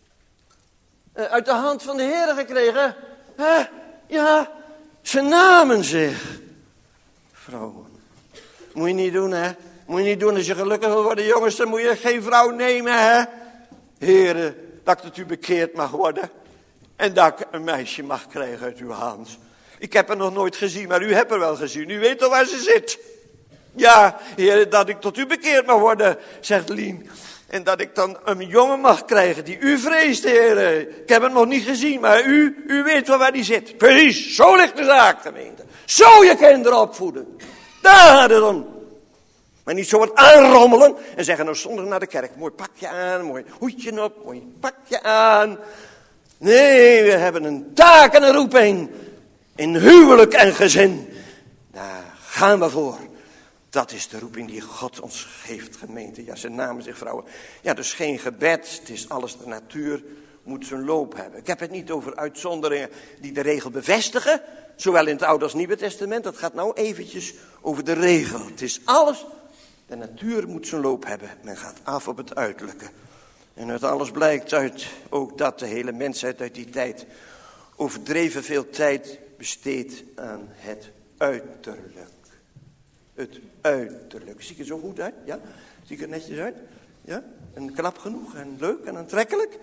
[SPEAKER 1] Uh, uit de hand van de Heer gekregen? Huh? Ja, ze namen zich. Vrouwen. Moet je niet doen, hè? Moet je niet doen als je gelukkig wil worden, jongens. Dan moet je geen vrouw nemen, hè? Heren, dat ik het u bekeerd mag worden. En dat ik een meisje mag krijgen uit uw hand. Ik heb haar nog nooit gezien, maar u hebt haar wel gezien. U weet al waar ze zit. Ja, heren, dat ik tot u bekeerd mag worden, zegt Lien. En dat ik dan een jongen mag krijgen die u vreest, heren. Ik heb hem nog niet gezien, maar u, u weet wel waar die zit. Precies, zo ligt de zaak, gemeente. Zo je kinderen opvoeden. Daar gaat het om. Maar niet zo wat aanrommelen en zeggen, nou zondag naar de kerk. Mooi pakje aan, mooi hoedje op, mooi pakje aan. Nee, we hebben een taak en een roeping. In huwelijk en gezin. Daar gaan we voor. Dat is de roeping die God ons geeft, gemeente. Ja, ze namen zich vrouwen. Ja, dus geen gebed. Het is alles de natuur. Moet zijn loop hebben. Ik heb het niet over uitzonderingen die de regel bevestigen. Zowel in het Oude als Nieuwe Testament. Dat gaat nou eventjes over de regel. Het is alles. De natuur moet zijn loop hebben. Men gaat af op het uiterlijke. En uit alles blijkt uit ook dat de hele mensheid uit die tijd overdreven veel tijd besteedt aan het uiterlijk. Het uiterlijk. Zie ik er zo goed uit? Ja? Zie ik er netjes uit? Ja? En knap genoeg en leuk en aantrekkelijk?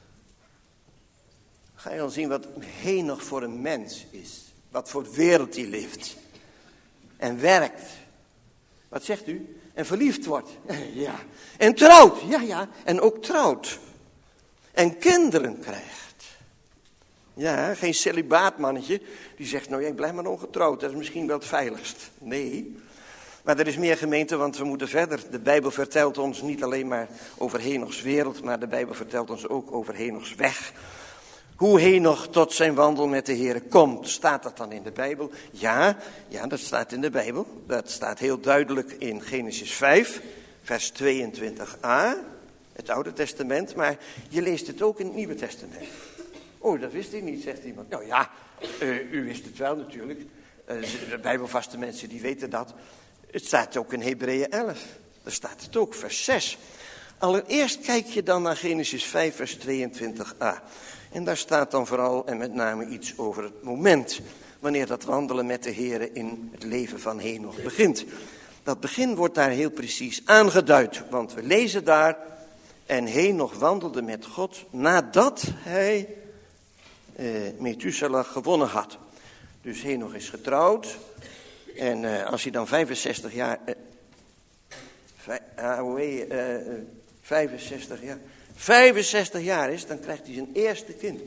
[SPEAKER 1] Ga je dan zien wat Henoch voor een mens is. Wat voor wereld hij leeft. En werkt. Wat zegt u? En verliefd wordt. Ja. En trouwt. Ja, ja. En ook trouwt. En kinderen krijgt. Ja, geen celibaatmannetje die zegt, nou ja, ik blijf maar ongetrouwd. Dat is misschien wel het veiligst. Nee. Maar er is meer, gemeente, want we moeten verder. De Bijbel vertelt ons niet alleen maar over Henochs wereld, maar de Bijbel vertelt ons ook over Henochs weg. Hoe Henoch tot zijn wandel met de Heer komt. Staat dat dan in de Bijbel? Ja, ja, dat staat in de Bijbel. Dat staat heel duidelijk in Genesis vijf, vers tweeëntwintig a. Het Oude Testament, maar je leest het ook in het Nieuwe Testament. Oh, dat wist ik niet, zegt iemand. Nou ja, uh, u wist het wel natuurlijk. De bijbelvaste mensen die weten dat. Het staat ook in Hebreeën elf. Daar staat het ook, vers zes. Allereerst kijk je dan naar Genesis vijf, vers tweeëntwintig a. En daar staat dan vooral en met name iets over het moment. Wanneer dat wandelen met de Heere in het leven van Henoch begint. Dat begin wordt daar heel precies aangeduid. Want we lezen daar. En Henoch wandelde met God nadat hij eh, Methuselah gewonnen had. Dus Henoch is getrouwd. En uh, als hij dan vijfenzestig jaar... Uh, vij, uh, uh, vijfenzestig jaar... vijfenzestig jaar is, dan krijgt hij zijn eerste kind.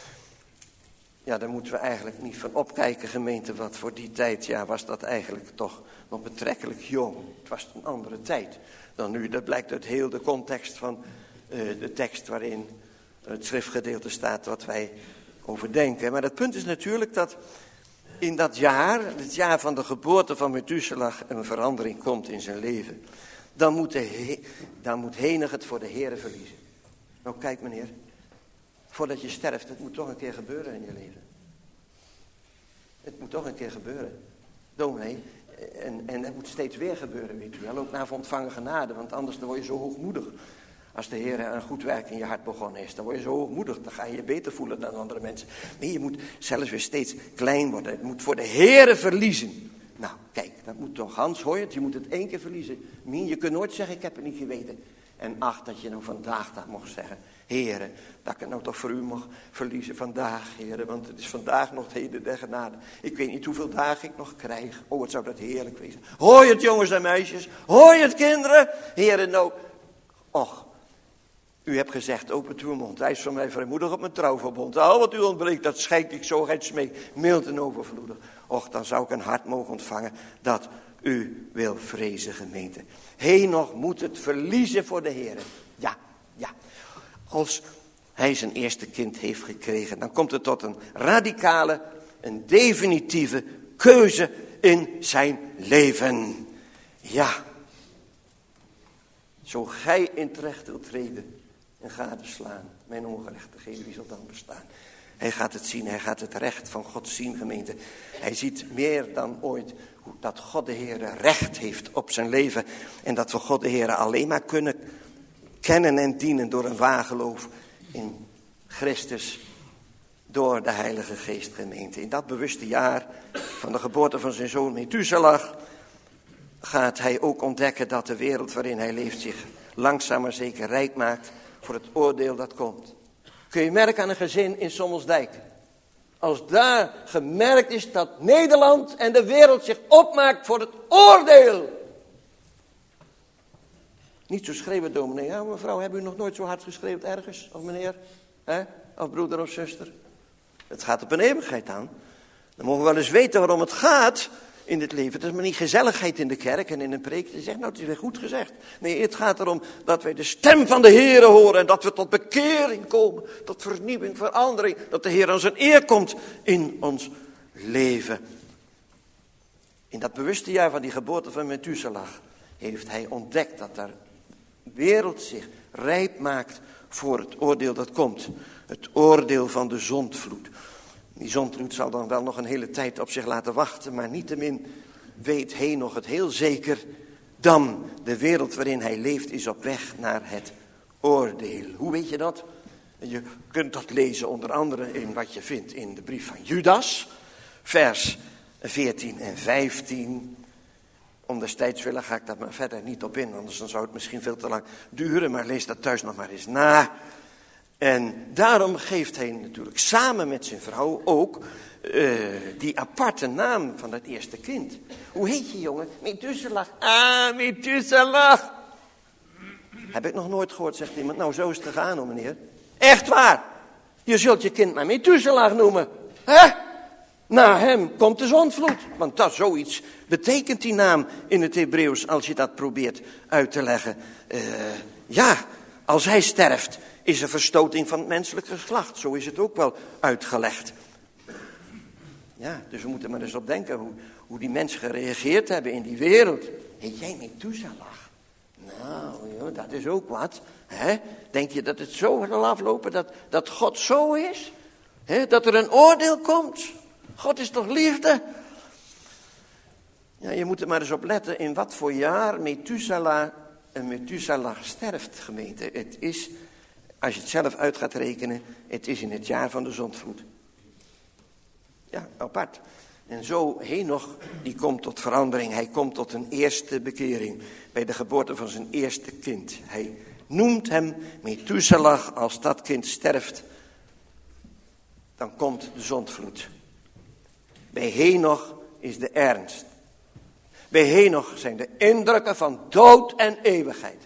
[SPEAKER 1] Ja, daar moeten we eigenlijk niet van opkijken, gemeente. Want voor die tijd ja, was dat eigenlijk toch nog betrekkelijk jong. Het was een andere tijd dan nu. Dat blijkt uit heel de context van uh, de tekst waarin het schriftgedeelte staat wat wij over denken. Maar het punt is natuurlijk dat... in dat jaar, het jaar van de geboorte van Methuselah, een verandering komt in zijn leven. Dan moet, de, dan moet Henoch het voor de Heere verliezen. Nou kijk meneer, voordat je sterft, het moet toch een keer gebeuren in je leven. Het moet toch een keer gebeuren. Dominee, en, en het moet steeds weer gebeuren, weet u wel. Ook na ontvangen genade, want anders dan word je zo hoogmoedig. Als de Heer een goed werk in je hart begonnen is, dan word je zo hoogmoedig. Dan ga je je beter voelen dan andere mensen. Nee, je moet zelfs weer steeds klein worden. Het moet voor de Heere verliezen. Nou, kijk, dat moet toch, Hans, hoor je het? Je moet het één keer verliezen. Mien, je kunt nooit zeggen, ik heb het niet geweten. En acht, dat je nou vandaag dat mocht zeggen. Heere, dat ik het nou toch voor u mag verliezen vandaag, Heere. Want het is vandaag nog het heden der genade. Ik weet niet hoeveel dagen ik nog krijg. Oh, wat zou dat heerlijk wezen. Hoor je het, jongens en meisjes? Hoor je het, kinderen? Heere, nou, och. U hebt gezegd, opent uw mond, wijs van mij vrijmoedig op mijn trouwverbond. Al wat u ontbreekt, dat schenk ik zo uit smeek, mild en overvloedig. Och, dan zou ik een hart mogen ontvangen dat u wil vrezen, gemeente. Henoch moet het verliezen voor de Heer. Ja, ja. Als hij zijn eerste kind heeft gekregen, dan komt het tot een radicale, een definitieve keuze in zijn leven. Ja. Zo gij in terecht wilt treden en gadeslaan, mijn ongerechtigheden, wie zal dan bestaan? Hij gaat het zien, hij gaat het recht van God zien, gemeente. Hij ziet meer dan ooit dat God de Heer recht heeft op zijn leven. En dat we God de Heer alleen maar kunnen kennen en dienen door een waar geloof in Christus. Door de Heilige Geest, gemeente. In dat bewuste jaar van de geboorte van zijn zoon Methuselah gaat hij ook ontdekken dat de wereld waarin hij leeft zich langzaam maar zeker rijk maakt voor het oordeel dat komt. Kun je merken aan een gezin in Sommelsdijk. Als daar gemerkt is dat Nederland en de wereld zich opmaakt voor het oordeel. Niet zo schreeuwen, dominee. Ja, mevrouw, hebben u nog nooit zo hard geschreeuwd ergens? Of meneer? Hè? Of broeder of zuster? Het gaat op een eeuwigheid aan. Dan mogen we wel eens weten waarom het gaat in het leven. Het is maar niet gezelligheid in de kerk en in een preek. Je zegt, nou, het is weer goed gezegd. Nee, het gaat erom dat wij de stem van de Heere horen. En dat we tot bekering komen. Tot vernieuwing, verandering. Dat de Heer aan zijn eer komt in ons leven. In dat bewuste jaar van die geboorte van Methuselah heeft hij ontdekt dat de wereld zich rijp maakt voor het oordeel dat komt. Het oordeel van de zondvloed. Die zondvloed zal dan wel nog een hele tijd op zich laten wachten. Maar niettemin weet Henoch het heel zeker. Dan de wereld waarin hij leeft is op weg naar het oordeel. Hoe weet je dat? Je kunt dat lezen onder andere in wat je vindt in de brief van Judas. Vers veertien en vijftien. Om destijds willen ga ik dat maar verder niet op in. Anders dan zou het misschien veel te lang duren. Maar lees dat thuis nog maar eens na. En daarom geeft hij natuurlijk samen met zijn vrouw ook uh, die aparte naam van het eerste kind. Hoe heet je jongen? Methuselah. Ah, Methuselah. Heb ik nog nooit gehoord, zegt iemand. Nou, zo is het gegaan, hoor, meneer. Echt waar. Je zult je kind maar Methuselah noemen. Hè? Na hem komt de zondvloed. Want dat zoiets betekent die naam in het Hebreeuws als je dat probeert uit te leggen. Uh, ja, als hij sterft is er verstoting van het menselijke geslacht. Zo is het ook wel uitgelegd. Ja, dus we moeten maar eens op denken hoe, hoe die mensen gereageerd hebben in die wereld. Heet jij Methuselah? Nou, joh, dat is ook wat. Hè? Denk je dat het zo zal aflopen, dat, dat God zo is? Hè? Dat er een oordeel komt? God is toch liefde? Ja, je moet er maar eens op letten in wat voor jaar Methuselah, een Methuselah sterft, gemeente. Het is, als je het zelf uit gaat rekenen, het is in het jaar van de zondvloed. Ja, apart. En zo Henoch, die komt tot verandering. Hij komt tot een eerste bekering bij de geboorte van zijn eerste kind. Hij noemt hem Methuselah. Als dat kind sterft, dan komt de zondvloed. Bij Henoch is de ernst. Bij Henoch zijn de indrukken van dood en eeuwigheid.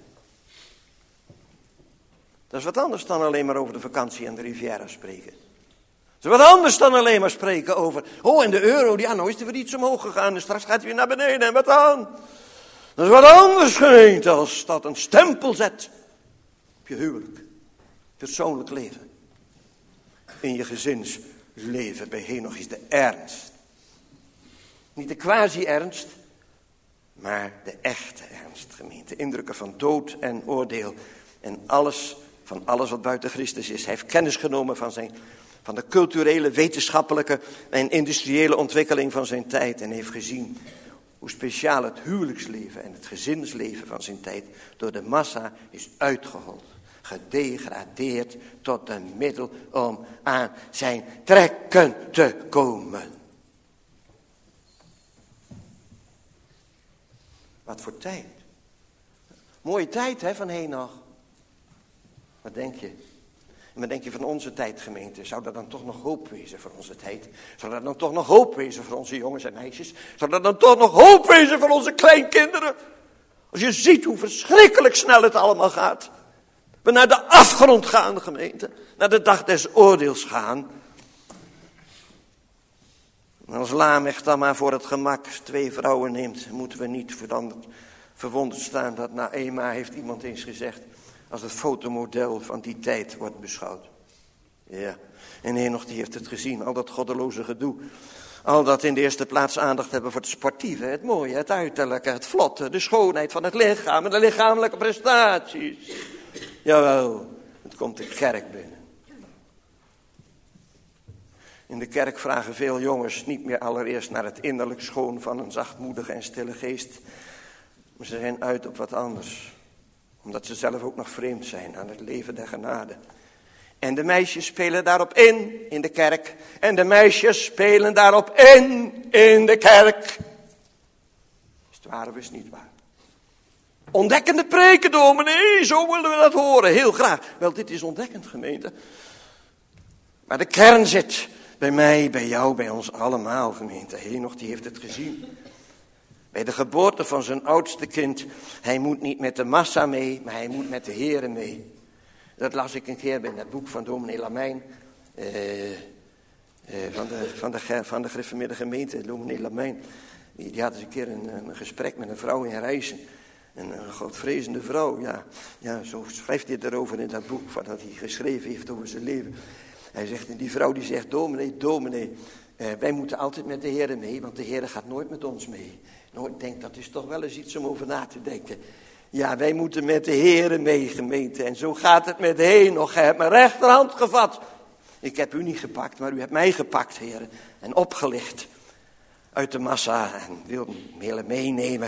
[SPEAKER 1] Dat is wat anders dan alleen maar over de vakantie en de Riviera spreken. Dat is wat anders dan alleen maar spreken over, oh en de euro, ja nou is er weer iets omhoog gegaan en straks gaat hij weer naar beneden en wat dan? Dat is wat anders, gemeente, als dat een stempel zet op je huwelijk, persoonlijk leven, in je gezinsleven. Bij Henoch is de ernst. Niet de quasi-ernst, maar de echte ernst, gemeente. Indrukken van dood en oordeel en alles, van alles wat buiten Christus is. Hij heeft kennis genomen van zijn... van de culturele, wetenschappelijke en industriële ontwikkeling van zijn tijd. En heeft gezien hoe speciaal het huwelijksleven en het gezinsleven van zijn tijd door de massa is uitgehold. Gedegradeerd tot een middel om aan zijn trekken te komen. Wat voor tijd. Mooie tijd, hè, van Henoch. Wat denk je? En wat denk je van onze tijd, gemeente? Zou er dan toch nog hoop wezen voor onze tijd? Zou er dan toch nog hoop wezen voor onze jongens en meisjes? Zou er dan toch nog hoop wezen voor onze kleinkinderen? Als je ziet hoe verschrikkelijk snel het allemaal gaat. We naar de afgrond gaan, gemeente. Naar de dag des oordeels gaan. En als Lamech dan maar voor het gemak twee vrouwen neemt, moeten we niet verwonderd staan dat Naema, heeft iemand eens gezegd, als het fotomodel van die tijd wordt beschouwd. Ja, en Henoch die heeft het gezien, al dat goddeloze gedoe. Al dat in de eerste plaats aandacht hebben voor het sportieve, het mooie, het uiterlijke, het vlotte, de schoonheid van het lichaam en de lichamelijke prestaties. Jawel, het komt de kerk binnen. In de kerk vragen veel jongens niet meer allereerst naar het innerlijk schoon van een zachtmoedige en stille geest. Maar ze zijn uit op wat anders. Omdat ze zelf ook nog vreemd zijn aan het leven der genade. En de meisjes spelen daarop in, in de kerk. En de meisjes spelen daarop in, in de kerk. Is het waar of is het niet waar? Ontdekkende preken, dominee, zo willen we dat horen, heel graag. Wel, dit is ontdekkend, gemeente. Maar de kern zit bij mij, bij jou, bij ons allemaal, gemeente. Henoch, die heeft het gezien. Bij de geboorte van zijn oudste kind. Hij moet niet met de massa mee, maar hij moet met de Here mee. Dat las ik een keer bij het boek van dominee Lamijn. Eh, eh, van, de, van, de, van de gereformeerde gemeente, dominee Lamijn. Die, die had eens een keer een, een gesprek met een vrouw in Rijssen. Een, een godvrezende vrouw, ja. Ja, zo schrijft hij erover in dat boek, wat hij geschreven heeft over zijn leven. Hij zegt, en die vrouw die zegt, dominee, dominee, eh, wij moeten altijd met de Here mee, want de Here gaat nooit met ons mee. Nou, ik denk, dat is toch wel eens iets om over na te denken. Ja, wij moeten met de Here mee, gemeente. En zo gaat het met Henoch. Gij hebt mijn rechterhand gevat. Ik heb u niet gepakt, maar u hebt mij gepakt, Heer. En opgelicht uit de massa en wilde willen meenemen.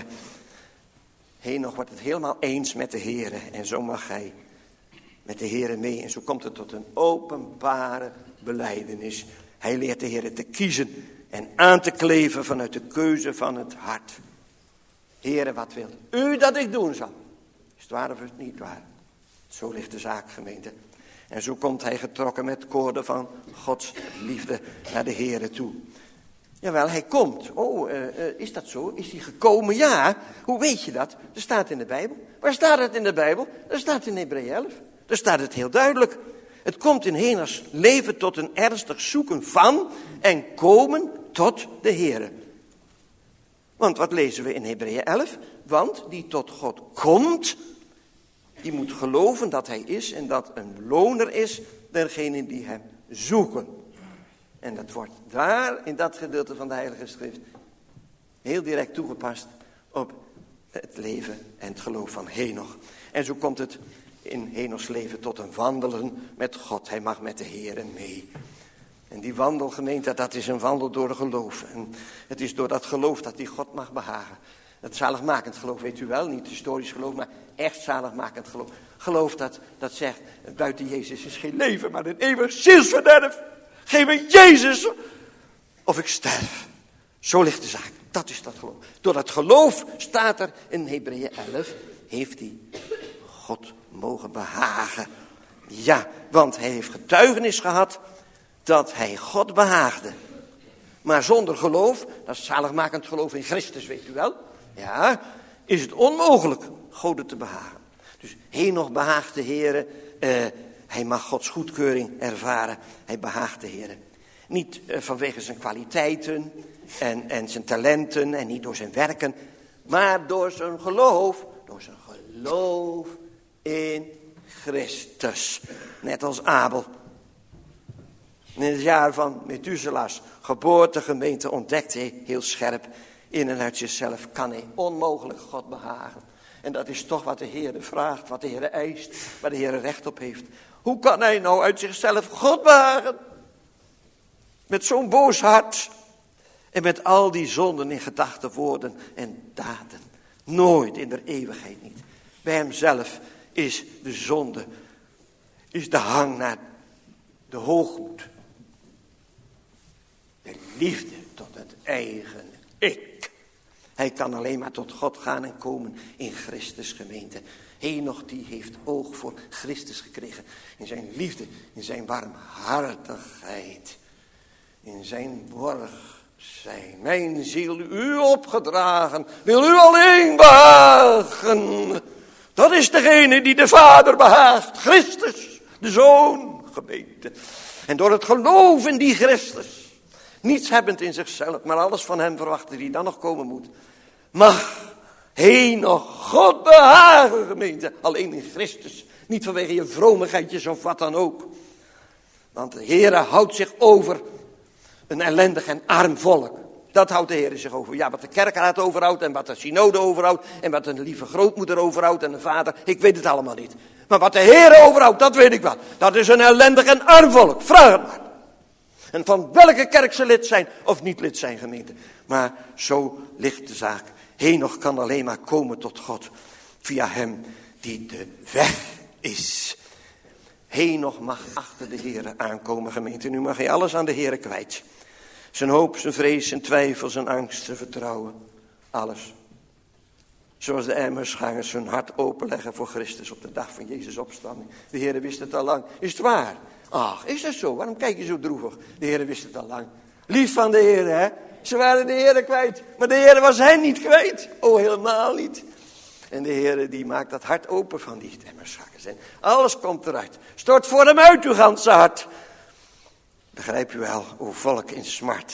[SPEAKER 1] Henoch wordt het helemaal eens met de Here. En zo mag hij met de Here mee. En zo komt het tot een openbare belijdenis. Hij leert de Here te kiezen en aan te kleven vanuit de keuze van het hart. Heere, wat wilt u dat ik doen zal? Is het waar of is het niet waar? Zo ligt de zaak, gemeente. En zo komt hij getrokken met koorden van Gods liefde naar de Heere toe. Jawel, hij komt. Oh, uh, uh, is dat zo? Is hij gekomen? Ja. Hoe weet je dat? Er staat in de Bijbel. Waar staat het in de Bijbel? Er staat in Hebreeën elf. Daar staat het heel duidelijk. Het komt in Henochs leven tot een ernstig zoeken van en komen tot de Heere. Want wat lezen we in Hebreeën elf? Want die tot God komt, die moet geloven dat hij is en dat een loner is dergenen die hem zoeken. En dat wordt daar in dat gedeelte van de Heilige Schrift heel direct toegepast op het leven en het geloof van Henoch. En zo komt het in Henochs leven tot een wandelen met God. Hij mag met de Heere mee. En die wandelgemeente, dat is een wandel door het geloof. En het is door dat geloof dat die God mag behagen. Het zaligmakend geloof, weet u wel, niet historisch geloof, maar echt zaligmakend geloof. Geloof dat, dat zegt, buiten Jezus is geen leven, maar een eeuwig zielsverderf. Geef me Jezus, of ik sterf. Zo ligt de zaak, dat is dat geloof. Door dat geloof, staat er in Hebreeën elf, heeft hij God mogen behagen. Ja, want hij heeft getuigenis gehad dat hij God behaagde. Maar zonder geloof, dat is zaligmakend geloof in Christus, weet u wel. Ja, is het onmogelijk God te behagen. Dus Henoch behaagt de Heere. Uh, hij mag Gods goedkeuring ervaren. Hij behaagt de Heere. Niet uh, vanwege zijn kwaliteiten en, en zijn talenten en niet door zijn werken. Maar door zijn geloof. Door zijn geloof in Christus. Net als Abel. In het jaar van Methusela's geboortegemeente ontdekt hij heel scherp. In en uit zichzelf kan hij onmogelijk God behagen. En dat is toch wat de Heer vraagt, wat de Heer eist, waar de Heer recht op heeft. Hoe kan hij nou uit zichzelf God behagen? Met zo'n boos hart. En met al die zonden in gedachten, woorden en daden. Nooit in de eeuwigheid niet. Bij hemzelf is de zonde, is de hang naar de hoogmoed. De liefde tot het eigen ik. Hij kan alleen maar tot God gaan en komen in Christus gemeente. Henoch die heeft oog voor Christus gekregen. In zijn liefde, in zijn warmhartigheid. In zijn borg zijn. Mijn ziel u opgedragen. Wil u alleen behagen. Dat is degene die de Vader behaagt. Christus, de Zoon gemeente. En door het geloof in die Christus. Niets hebbend in zichzelf, maar alles van hem verwachten die dan nog komen moet. Mag Henoch God behagen, gemeente. Alleen in Christus. Niet vanwege je vromigheidjes of wat dan ook. Want de Heere houdt zich over een ellendig en arm volk. Dat houdt de Heere zich over. Ja, wat de kerkraad overhoudt en wat de synode overhoudt. En wat een lieve grootmoeder overhoudt en een vader. Ik weet het allemaal niet. Maar wat de Heere overhoudt, dat weet ik wel. Dat is een ellendig en arm volk. Vraag het maar. En van welke kerk ze lid zijn of niet lid zijn, gemeente. Maar zo ligt de zaak. Henoch kan alleen maar komen tot God. Via hem die de weg is. Henoch mag achter de Heere aankomen, gemeente. Nu mag hij alles aan de Heere kwijt. Zijn hoop, zijn vrees, zijn twijfel, zijn angst, zijn vertrouwen. Alles. Zoals de Emmausgangers hun hart openleggen voor Christus op de dag van Jezus' opstanding. De Heere wist het al lang. Is het waar? Ach, is dat zo? Waarom kijk je zo droevig? De Heere wist het al lang. Lief van de Heere, hè? Ze waren de Heere kwijt, maar de Heere was hen niet kwijt. Oh, helemaal niet. En de Heere die maakt dat hart open van die Emmausgangers. En alles komt eruit. Stort voor hem uit, uw ganse hart. Begrijp u wel, o volk in smart.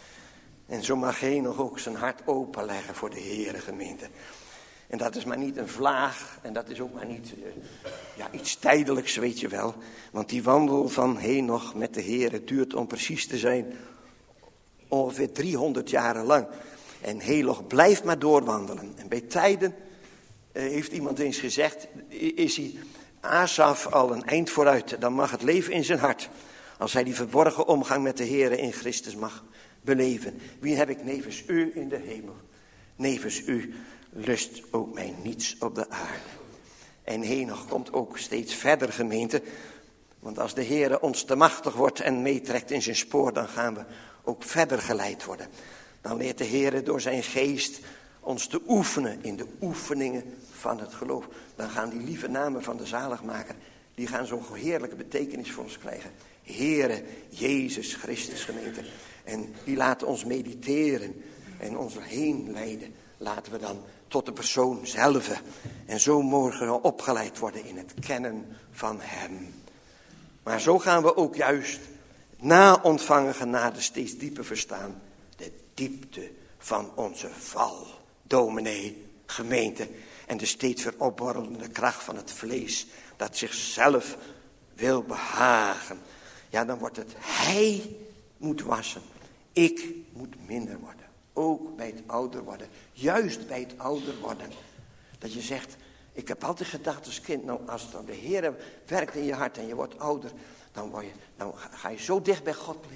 [SPEAKER 1] En zo mag Henoch ook zijn hart openleggen voor de Heere, gemeente. En dat is maar niet een vlaag. En dat is ook maar niet uh, ja, iets tijdelijks, weet je wel. Want die wandel van Henoch met de Heere duurt, om precies te zijn, ongeveer driehonderd jaren lang. En Henoch blijft maar doorwandelen. En bij tijden uh, heeft iemand eens gezegd, is hij Asaf al een eind vooruit. Dan mag het leven in zijn hart. Als hij die verborgen omgang met de Heere in Christus mag beleven. Wie heb ik nevens u in de hemel? Nevens u lust ook mij niets op de aarde. En Henoch komt ook steeds verder, gemeente. Want als de Heere ons te machtig wordt en meetrekt in zijn spoor, dan gaan we ook verder geleid worden. Dan leert de Heere door zijn geest ons te oefenen in de oefeningen van het geloof. Dan gaan die lieve namen van de zaligmaker, die gaan zo'n heerlijke betekenis voor ons krijgen. Heere Jezus Christus, gemeente. En die laten ons mediteren en ons erheen leiden. Laten we dan tot de persoon zelf. En zo mogen we opgeleid worden in het kennen van hem. Maar zo gaan we ook juist na ontvangen genade steeds dieper verstaan. De diepte van onze val. Dominee, gemeente. En de steeds weer opborrelende kracht van het vlees. Dat zichzelf wil behagen. Ja, dan wordt het hij moet wassen. Ik moet minder worden. Ook bij het ouder worden. Juist bij het ouder worden. Dat je zegt, ik heb altijd gedacht als kind, nou als dan de Heer werkt in je hart en je wordt ouder, dan, word je, dan ga je zo dicht bij God leven.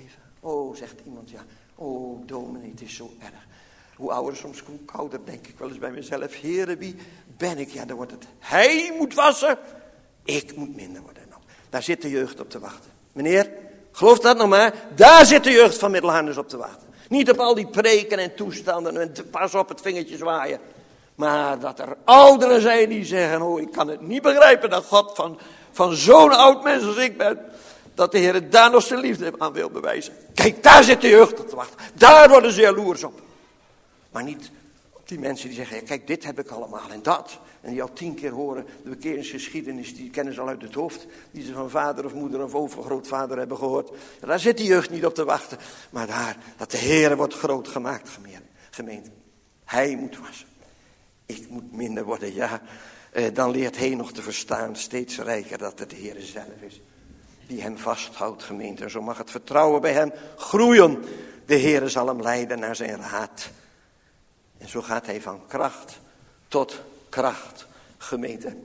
[SPEAKER 1] Oh, zegt iemand, ja. Oh, dominee, het is zo erg. Hoe ouder, soms hoe kouder, denk ik wel eens bij mezelf. Heren, wie ben ik? Ja, dan wordt het. Hij moet wassen. Ik moet minder worden. Nou, daar zit de jeugd op te wachten. Meneer, geloof dat nog maar. Daar zit de jeugd van Middelharnis op te wachten. Niet op al die preken en toestanden en pas op het vingertje zwaaien. Maar dat er ouderen zijn die zeggen, oh, ik kan het niet begrijpen dat God van, van zo'n oud mens als ik ben, dat de Heer daar nog zijn liefde aan wil bewijzen. Kijk, daar zit de jeugd op te wachten. Daar worden ze jaloers op. Maar niet op die mensen die zeggen, kijk, dit heb ik allemaal en dat. En die al tien keer horen, de bekeringsgeschiedenis, die kennen ze al uit het hoofd. Die ze van vader of moeder of overgrootvader hebben gehoord. En daar zit die jeugd niet op te wachten. Maar daar, dat de Heer wordt groot gemaakt, gemeente. Hij moet wassen. Ik moet minder worden, ja. Eh, dan leert hij nog te verstaan, steeds rijker, dat het de Heer zelf is. Die hem vasthoudt, gemeente. En zo mag het vertrouwen bij hem groeien. De Heer zal hem leiden naar zijn raad. En zo gaat hij van kracht tot kracht, gemeente.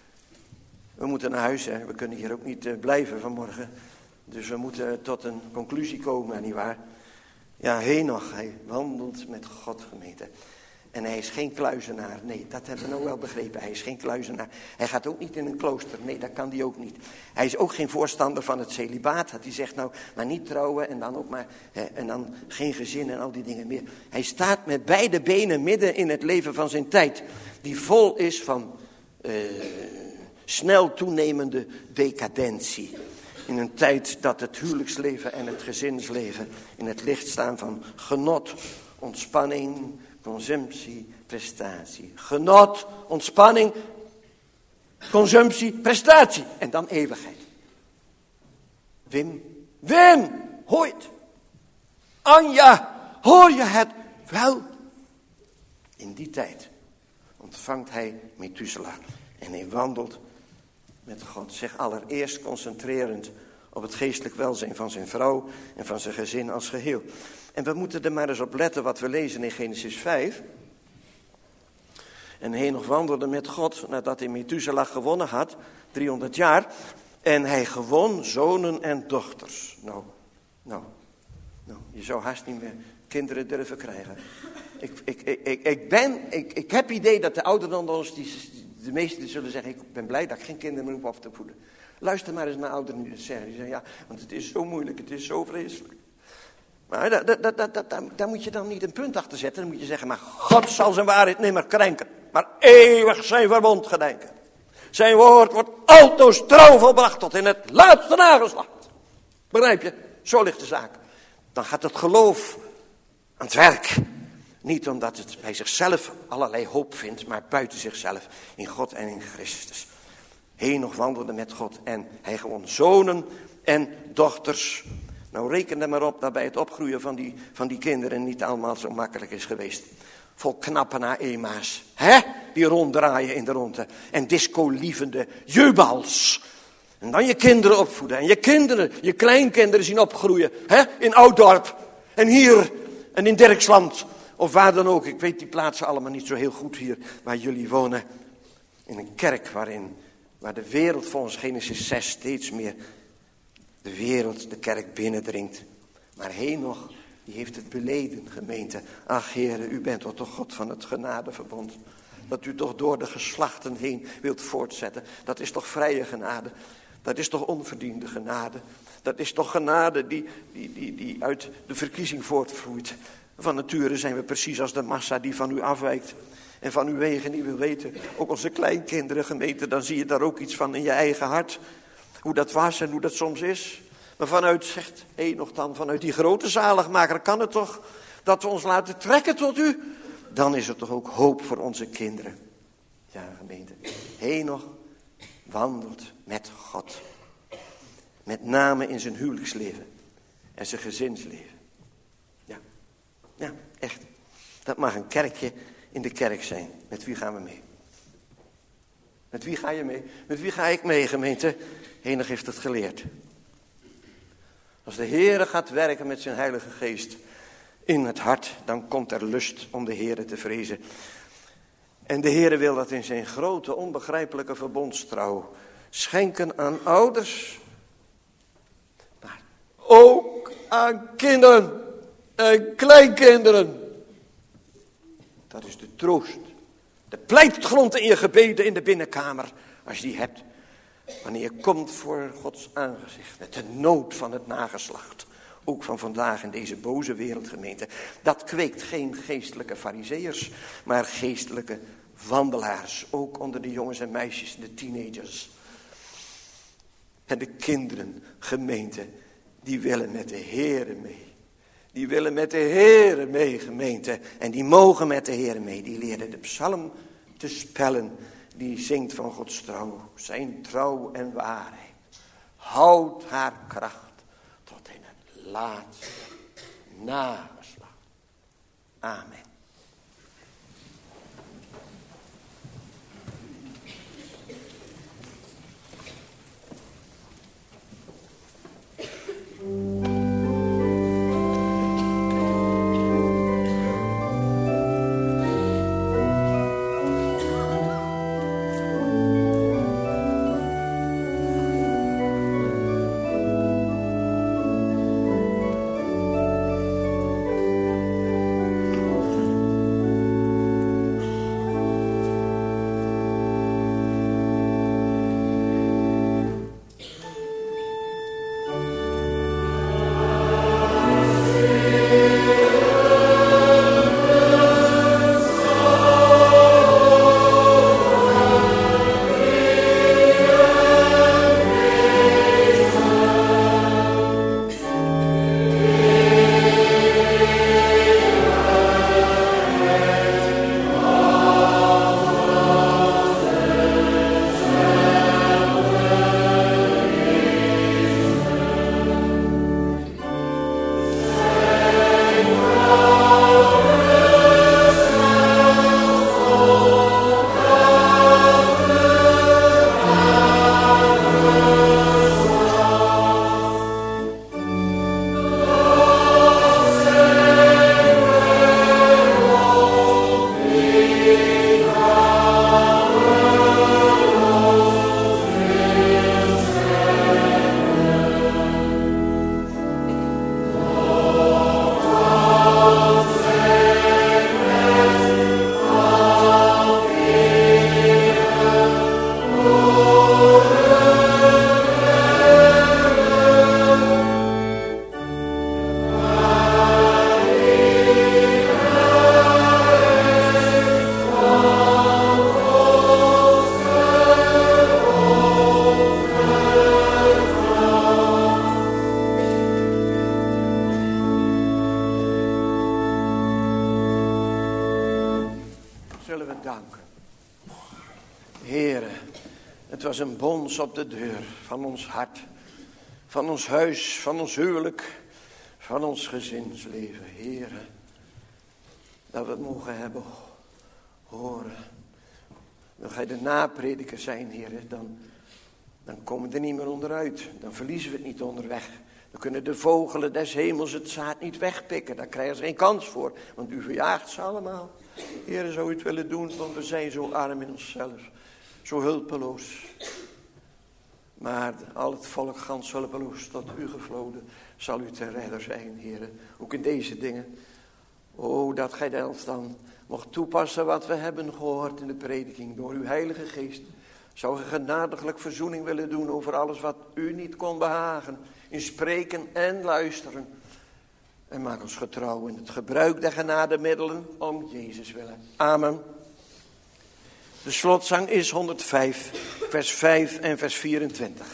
[SPEAKER 1] We moeten naar huis, hè. We kunnen hier ook niet uh, blijven vanmorgen. Dus we moeten tot een conclusie komen, nietwaar? Ja, Henoch, hij wandelt met God, gemeente. En hij is geen kluizenaar. Nee, dat hebben we nou wel begrepen. Hij is geen kluizenaar. Hij gaat ook niet in een klooster. Nee, dat kan hij ook niet. Hij is ook geen voorstander van het celibaat. Dat hij zegt nou, maar niet trouwen en dan ook maar, hè, en dan geen gezin en al die dingen meer. Hij staat met beide benen midden in het leven van zijn tijd. Die vol is van uh, snel toenemende decadentie. In een tijd dat het huwelijksleven en het gezinsleven in het licht staan van genot, ontspanning, consumptie, prestatie. Genot, ontspanning, consumptie, prestatie. En dan eeuwigheid. Wim, Wim, hoor je het? Anja, hoor je het wel? In die tijd ontvangt hij Methuselah. En hij wandelt met God. Zich allereerst concentrerend op het geestelijk welzijn van zijn vrouw en van zijn gezin als geheel. En we moeten er maar eens op letten wat we lezen in Genesis vijf. En Henoch wandelde met God nadat hij Methuselah gewonnen had, driehonderd jaar. En hij gewon zonen en dochters. Nou, nou, nou, je zou haast niet meer kinderen durven krijgen. Ik, ik, ik, ik, ik ben, ik, ik heb idee dat de ouderen onder ons, die, de meesten zullen zeggen, ik ben blij dat ik geen kinderen meer hoef af te voeden. Luister maar eens naar ouderen die dat zeggen. Die zeggen, ja, want het is zo moeilijk, het is zo vreselijk. Maar daar, daar, daar, daar, daar, daar moet je dan niet een punt achter zetten. Dan moet je zeggen, maar God zal zijn waarheid nimmer krenken. Maar eeuwig zijn verbond gedenken. Zijn woord wordt altoos trouw volbracht tot in het laatste nageslacht. Begrijp je? Zo ligt de zaak. Dan gaat het geloof aan het werk. Niet omdat het bij zichzelf allerlei hoop vindt, maar buiten zichzelf. In God en in Christus. Henoch wandelde met God en hij gewon zonen en dochters. Nou, reken er maar op dat bij het opgroeien van die, van die kinderen niet allemaal zo makkelijk is geweest. Vol knappe na ema's, hè? Die ronddraaien in de ronde. En disco-lievende jubals. En dan je kinderen opvoeden. En je kinderen, je kleinkinderen zien opgroeien. Hè? In Ouddorp. En hier. En in Dirksland. Of waar dan ook. Ik weet die plaatsen allemaal niet zo heel goed hier. Waar jullie wonen. In een kerk waarin, waar de wereld volgens Genesis zes steeds meer de wereld, de kerk binnendringt. Maar Henoch, die heeft het beleden, gemeente. Ach, Heere, u bent toch God van het genadeverbond. Dat u toch door de geslachten heen wilt voortzetten. Dat is toch vrije genade. Dat is toch onverdiende genade. Dat is toch genade die, die, die, die uit de verkiezing voortvloeit. Van nature zijn we precies als de massa die van u afwijkt. En van uw wegen niet wil weten. Ook onze kleinkinderen, gemeente, dan zie je daar ook iets van in je eigen hart. Hoe dat was en hoe dat soms is. Maar vanuit, zegt Henoch dan, vanuit die grote zaligmaker kan het toch dat we ons laten trekken tot u. Dan is er toch ook hoop voor onze kinderen. Ja, gemeente. Henoch wandelt met God. Met name in zijn huwelijksleven. En zijn gezinsleven. Ja, ja, echt. Dat mag een kerkje in de kerk zijn. Met wie gaan we mee? Met wie ga je mee? Met wie ga ik mee, gemeente? Henoch heeft het geleerd. Als de Heere gaat werken met zijn Heilige Geest in het hart, dan komt er lust om de Heere te vrezen. En de Heere wil dat in zijn grote, onbegrijpelijke verbondstrouw schenken aan ouders, maar ook aan kinderen en kleinkinderen. Dat is de troost. De pleitgrond in je gebeden in de binnenkamer. Als je die hebt. Wanneer je komt voor Gods aangezicht. Met de nood van het nageslacht. Ook van vandaag in deze boze wereldgemeente. Dat kweekt geen geestelijke farizeeërs. Maar geestelijke wandelaars. Ook onder de jongens en meisjes en de teenagers. En de kinderen, gemeente. Die willen met de Heere mee. Die willen met de Heere mee, gemeente. En die mogen met de Heere mee. Die leren de psalm te spellen. Die zingt van Gods trouw. Zijn trouw en waarheid. Houdt haar kracht tot in het laatste nageslacht. Amen. was een bons op de deur van ons hart, van ons huis, van ons huwelijk, van ons gezinsleven. Heere, dat we het mogen hebben horen. Wil gij de naprediker zijn, Heere, dan, dan komen we er niet meer onderuit. Dan verliezen we het niet onderweg. Dan kunnen de vogelen des hemels het zaad niet wegpikken. Daar krijgen ze geen kans voor, want u verjaagt ze allemaal. Heere, zou u het willen doen, want we zijn zo arm in onszelf. Zo hulpeloos. Maar al het volk gans hulpeloos tot u gevloden zal u ter redder zijn, Heere. Ook in deze dingen. O, dat gij ons dan mocht toepassen wat we hebben gehoord in de prediking door uw Heilige Geest. Zou ge genadiglijk verzoening willen doen over alles wat u niet kon behagen. In spreken en luisteren. En maak ons getrouw in het gebruik der genademiddelen om Jezus willen. Amen. De slotzang is honderdvijf, vers vijf en vers vierentwintig.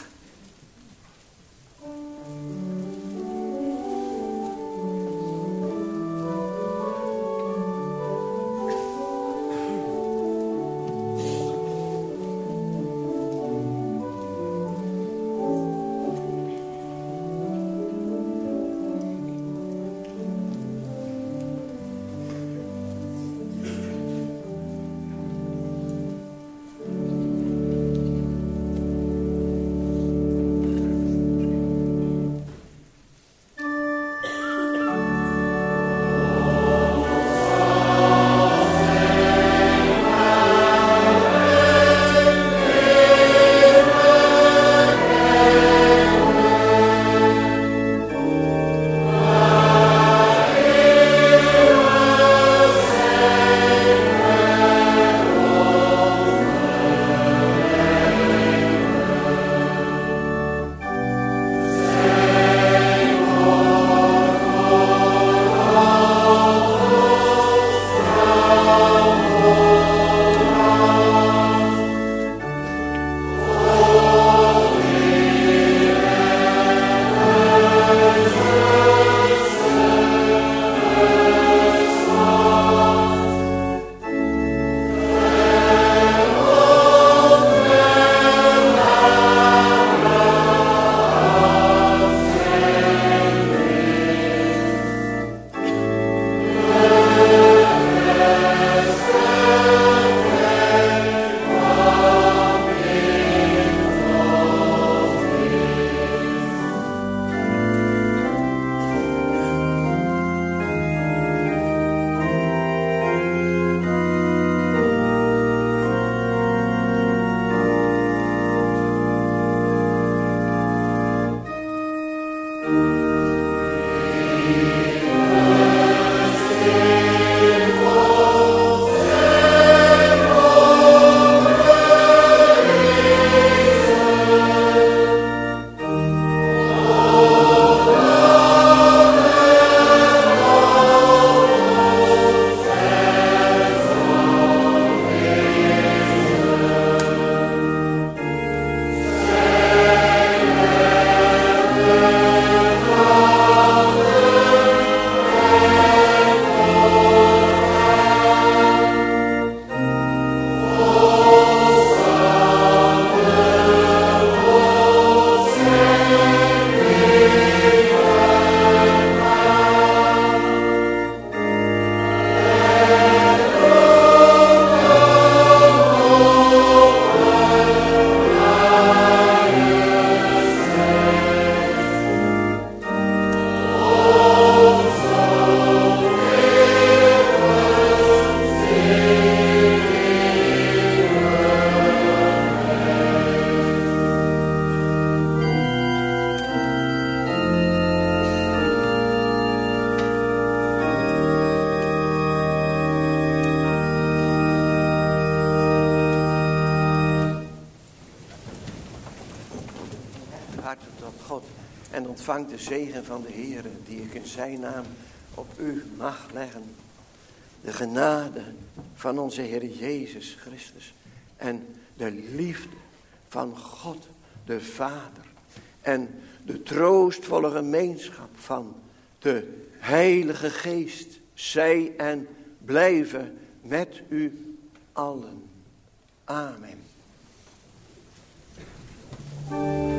[SPEAKER 1] En ontvang de zegen van de Heere, die ik in zijn naam op u mag leggen. De genade van onze Heer Jezus Christus. En de liefde van God de Vader. En de troostvolle gemeenschap van de Heilige Geest. Zij en blijven met u allen. Amen.